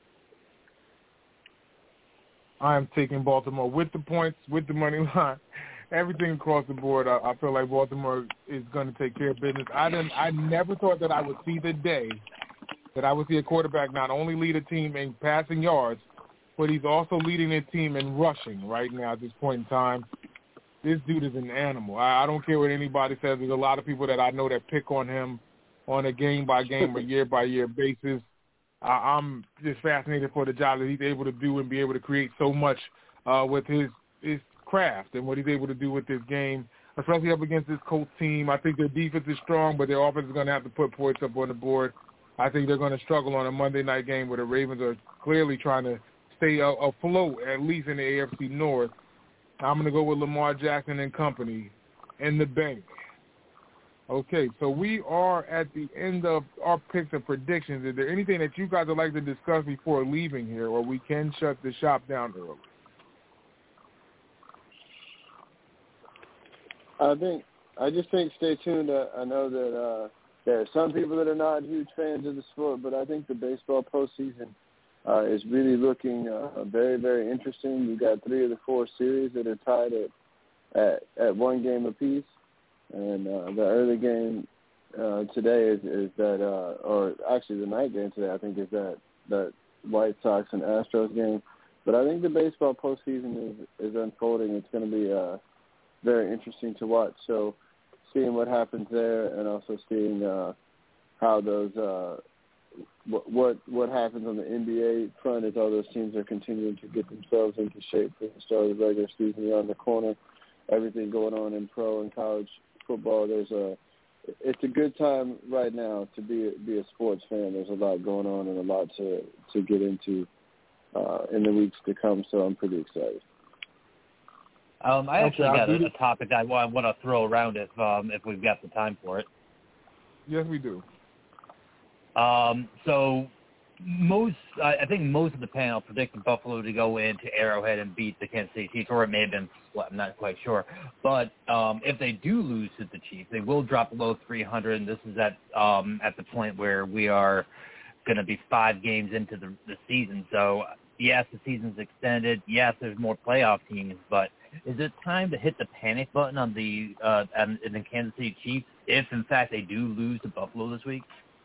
I'm taking Baltimore with the points, with the money line. Everything across the board, I, I feel like Baltimore is going to take care of business. I didn't. I never thought that I would see the day that I would see a quarterback not only lead a team in passing yards, but he's also leading a team in rushing right now at this point in time. This dude is an animal. I, I don't care what anybody says. There's a lot of people that I know that pick on him on a game-by-game or year-by-year basis. I, I'm just fascinated for the job that he's able to do and be able to create so much uh, with his his craft and what he's able to do with this game, especially up against this Colts team. I think their defense is strong, but their offense is going to have to put points up on the board. I think they're going to struggle on a Monday night game where the Ravens are clearly trying to stay afloat, at least in the A F C North. I'm going to go with Lamar Jackson and company in the bank. Okay, so we are at the end of our picks and predictions. Is there anything that you guys would like to discuss before leaving here, or we can shut the shop down early? I think I just think stay tuned. Uh, I know that uh, there are some people that are not huge fans of the sport, but I think the baseball postseason uh, is really looking uh, very, very interesting. You got three of the four series that are tied at at, at one game apiece, and uh, the early game uh, today is, is that, uh, or actually the night game today, I think is that that White Sox and Astros game. But I think the baseball postseason is is unfolding. It's going to be uh, very interesting to watch. So seeing what happens there, and also seeing uh, how those uh, what, what what happens on the N B A front as all those teams are continuing to get themselves into shape for the start of the regular season around the corner. Everything going on in pro and college football. There's a it's a good time right now to be be a sports fan. There's a lot going on and a lot to to get into uh, in the weeks to come. So I'm pretty excited. Um, I actually okay, got a, a topic I want, want to throw around if um, if we've got the time for it. Yes, we do. Um, so most, I, I think most of the panel predicted Buffalo to go into Arrowhead and beat the Kansas City Chiefs, or it may have been split. I'm not quite sure. But um, if they do lose to the Chiefs, they will drop below three hundred. And this is at um, at the point where we are going to be five games into the, the season. So Yes, the season's extended. Yes, there's more playoff teams, but is it time to hit the panic button on the uh, on, in the Kansas City Chiefs if, in fact, they do lose to Buffalo this week?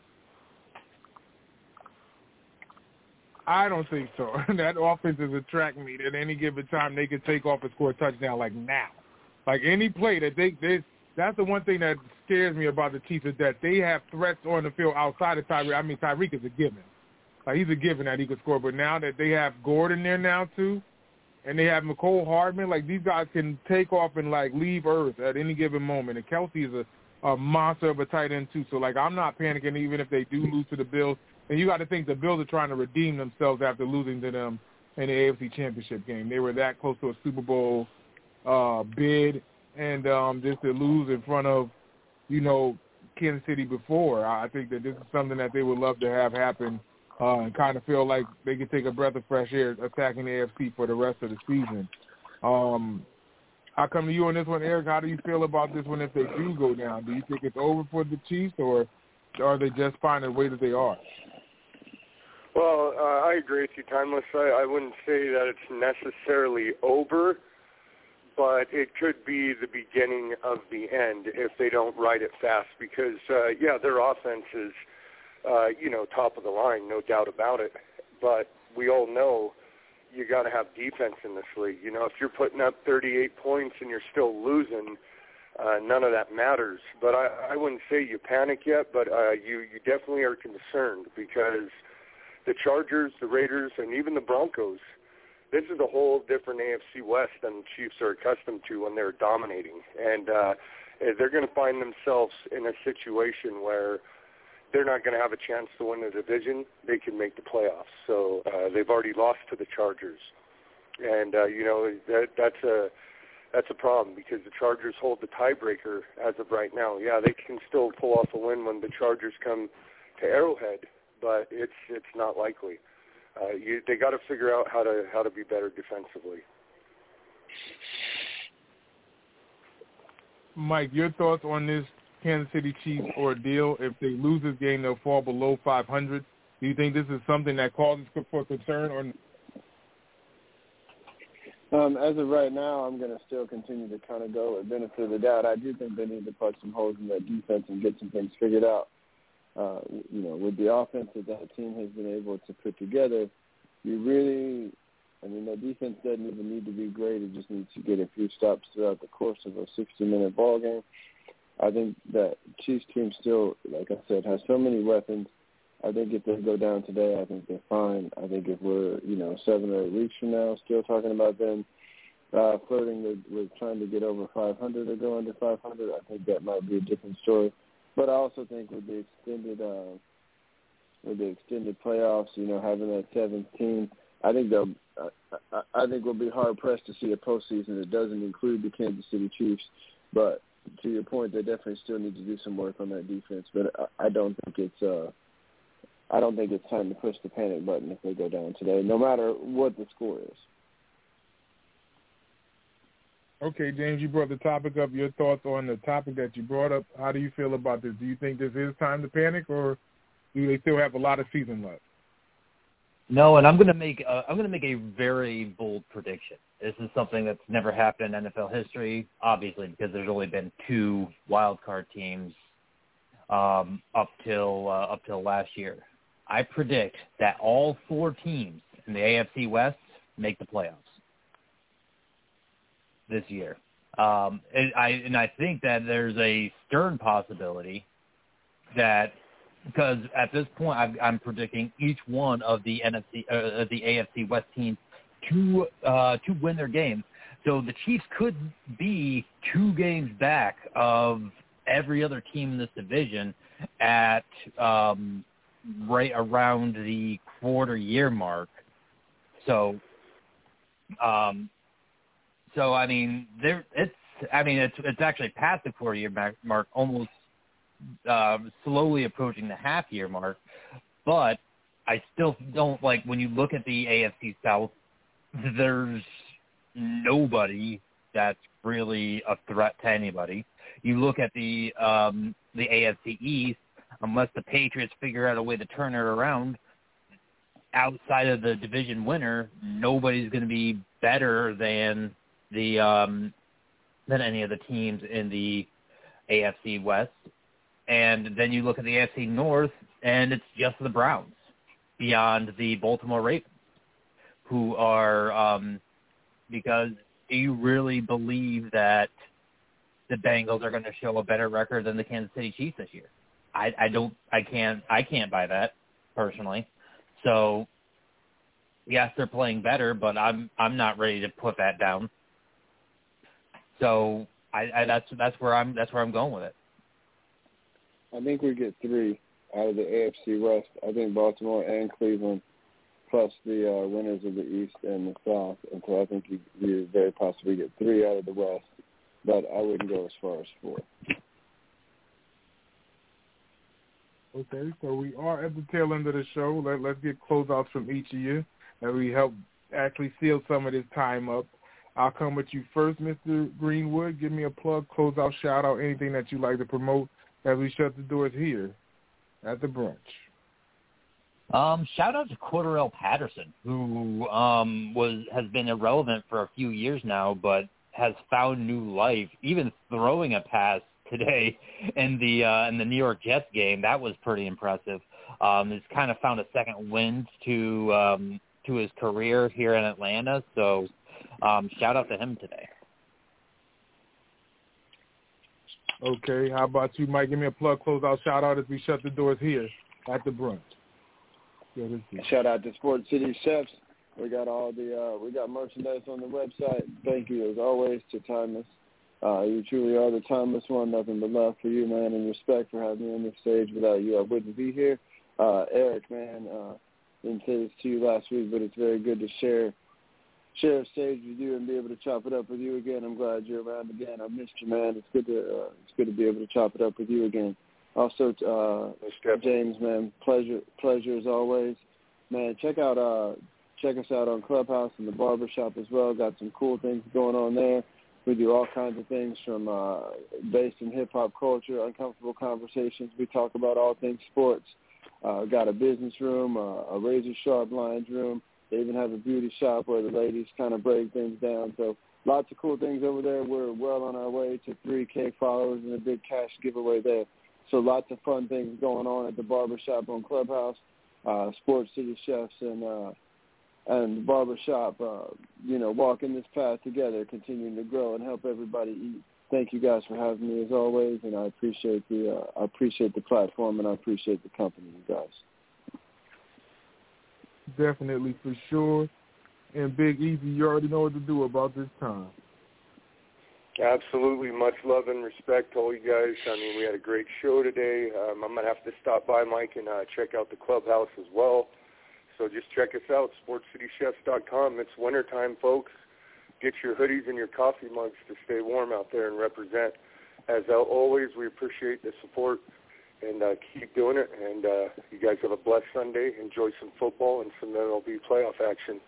I don't think so. That offense is a track meet. At any given time, they can take off and score a touchdown like now. Like any play that they, they that's the one thing that scares me about the Chiefs is that they have threats on the field outside of Tyreek. I mean, Tyreek is a given. Like he's a given that he could score. But now that they have Gordon there now too, and they have McCole Hardman, like these guys can take off and like leave Earth at any given moment. And Kelsey is a, a monster of a tight end too. So like I'm not panicking even if they do lose to the Bills. And you got to think the Bills are trying to redeem themselves after losing to them in the A F C Championship game. They were that close to a Super Bowl uh, bid, and um, just to lose in front of, you know, Kansas City before, I think that this is something that they would love to have happen uh, and kind of feel like they could take a breath of fresh air attacking the A F C for the rest of the season. Um, I'll come to you on this one, Eric. How do you feel about this one if they do go down? Do you think it's over for the Chiefs, or are they just fine the way that they are? Well, uh, I agree with you, Timeless. I, I wouldn't say that it's necessarily over, but it could be the beginning of the end if they don't ride it fast because, uh, yeah, their offense is, uh, you know, top of the line, no doubt about it. But we all know you got to have defense in this league. You know, if you're putting up thirty-eight points and you're still losing, uh, none of that matters. But I, I wouldn't say you panic yet, but uh, you, you definitely are concerned because – the Chargers, the Raiders, and even the Broncos, this is a whole different A F C West than the Chiefs are accustomed to when they're dominating. And uh, they're going to find themselves in a situation where they're not going to have a chance to win the division. They can make the playoffs. So uh, they've already lost to the Chargers. And, uh, you know, that, that's a that's a problem because the Chargers hold the tiebreaker as of right now. Yeah, they can still pull off a win when the Chargers come to Arrowhead, but it's it's not likely. Uh, you, they got to figure out how to how to be better defensively. Mike, your thoughts on this Kansas City Chiefs ordeal? If they lose this game, they'll fall below five hundred. Do you think this is something that causes for concern? Or um, as of right now, I'm going to still continue to kind of go with benefit of the doubt. I do think they need to plug some holes in that defense and get some things figured out. Uh, you know, with the offense that that team has been able to put together, you really, I mean, that defense doesn't even need to be great. It just needs to get a few stops throughout the course of a sixty-minute ball game. I think that Chiefs team still, like I said, has so many weapons. I think if they go down today, I think they're fine. I think if we're, you know, seven or eight weeks from now still talking about them uh, flirting with, with trying to get over five hundred or go under five hundred, I think that might be a different story. But I also think with the extended uh, with the extended playoffs, you know, having that seventh team, I think they'll. I, I think we'll be hard pressed to see a postseason that doesn't include the Kansas City Chiefs. But to your point, they definitely still need to do some work on that defense. But I, I don't think it's. Uh, I don't think it's time to push the panic button if they go down today, no matter what the score is. Okay, James, you brought the topic up. Your thoughts on the topic that you brought up. How do you feel about this? Do you think this is time to panic, or do they still have a lot of season left? No, and I'm going to make a, I'm going to make a very bold prediction. This is something that's never happened in N F L history, obviously, because there's only been two wild card teams um, up till uh, up till last year. I predict that all four teams in the A F C West make the playoffs this year. Um, and I and I think that there's a stern possibility that, because at this point I've, I'm predicting each one of the N F C, uh, the A F C West teams to uh, to win their game. So the Chiefs could be two games back of every other team in this division at um, right around the quarter year mark. So. Um, So I mean, there it's. I mean, it's it's actually past the four-year mark, almost uh, slowly approaching the half-year mark. But I still don't like when you look at the A F C South. There's nobody that's really a threat to anybody. You look at the um, the A F C East, unless the Patriots figure out a way to turn it around. outside of the division winner, nobody's going to be better than the um, than any of the teams in the A F C West. And then you look at the A F C North, and it's just the Browns beyond the Baltimore Ravens, who are um, because do you really believe that the Bengals are going to show a better record than the Kansas City Chiefs this year? I, I don't, I can't, I can't buy that personally. So, yes, they're playing better, but I'm, I'm not ready to put that down. So, I, I that's, that's where I'm, that's where I'm going with it. I think we get three out of the A F C West. I think Baltimore and Cleveland, plus the uh, winners of the East and the South. And so I think you, you very possibly get three out of the West, but I wouldn't go as far as four. Okay, so we are at the tail end of the show. Let, let's get closeouts from each of you, and we help actually seal some of this time up. I'll come with you first, Mister Greenwood. Give me a plug, closeout, shout-out, anything that you'd like to promote as we shut the doors here at the brunch. Um, shout out to Cordarrelle Patterson, who um, was has been irrelevant for a few years now, but has found new life, even throwing a pass today in the uh, in the New York Jets game. That was pretty impressive. Um, he's kind of found a second wind to um, to his career here in Atlanta. So um, shout out to him today. Okay, how about you, Mike? Give me a plug, close out, shout out as we shut the doors here at the brunch. Yeah, shout out to Sports City Chefs. We got all the uh, we got merchandise on the website. Thank you as always to Timeless. Uh, you truly are the timeless one. Nothing but love for you, man, and respect for having me on this stage. Without you, I wouldn't be here. Uh, Eric, man, uh, didn't say this to you last week, but it's very good to share share a stage with you and be able to chop it up with you again. I'm glad you're around again. I missed you, man. It's good to uh, it's good to be able to chop it up with you again. Also, uh, James, man, pleasure pleasure as always, man. Check out uh, check us out on Clubhouse and the Barbershop as well. Got some cool things going on there. We do all kinds of things from uh, based in hip-hop culture, uncomfortable conversations. We talk about all things sports. Uh, got a business room, uh, a razor-sharp lines room. They even have a beauty shop where the ladies kind of break things down. So lots of cool things over there. We're well on our way to three K followers and a big cash giveaway there. So lots of fun things going on at the Barbershop on Clubhouse, uh, Sports City Chefs, and uh, and the Barbershop, uh, you know, walking this path together, continuing to grow and help everybody eat. Thank you guys for having me as always, and I appreciate the uh, I appreciate the platform and I appreciate the company, you guys. Definitely, for sure. And Big Easy, you already know what to do about this time. Absolutely. Much love and respect to all you guys. I mean, we had a great show today. Um, I'm going to have to stop by, Mike, and uh, check out the Clubhouse as well. So just check us out, sports city chefs dot com. It's wintertime, folks. Get your hoodies and your coffee mugs to stay warm out there and represent. As always, we appreciate the support, and uh, keep doing it. And uh, you guys have a blessed Sunday. Enjoy some football and some M L B playoff action.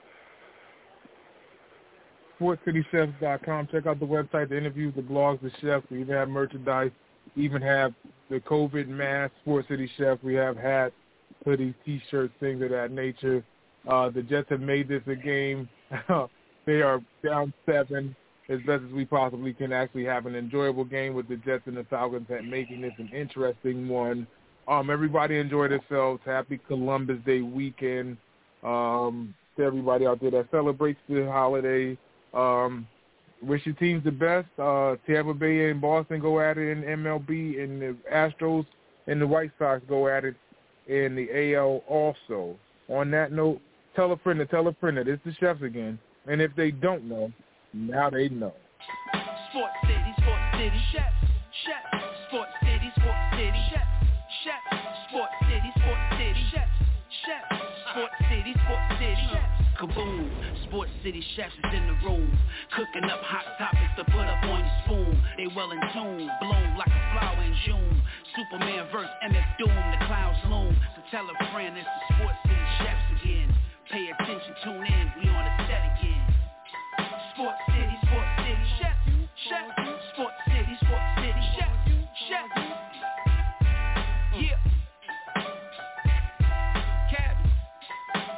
sports city chefs dot com. Check out the website, the interviews, the blogs, the chefs. We even have merchandise. We even have the COVID mask, Sports City Chef. We have hats, hoodies, T-shirts, things of that nature. Uh, the Jets have made this a game. They are down seven as best as we possibly can actually have an enjoyable game with the Jets and the Falcons and making this an interesting one. Um, everybody enjoy themselves. Happy Columbus Day weekend um, to everybody out there that celebrates the holiday. Um, wish your teams the best. Uh, Tampa Bay and Boston go at it in M L B, and the Astros and the White Sox go at it in the A L also. On that note, tell a friend to tell a friend that it's the chefs again. And if they don't know, now they know. Sports City, Sports City, chefs, chefs. Sports City, Sports City, chefs, chefs. Sports City, Sports City, chefs, chefs. Sports City, Sports City, chefs. Kaboom, Sports City chefs is in the room, cooking up hot topics to put up on your spoon. They well in tune, bloom like a flower in June. Superman versus M F Doom, the clouds loom. So tell a friend it's the Sports City chefs again. Pay attention, tune in, we on the set again. Sports City, Sports City chefs, chefs. Sports City, Sports City chefs, chefs. Yeah. Cap.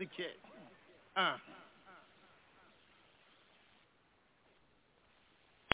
the kid. Uh,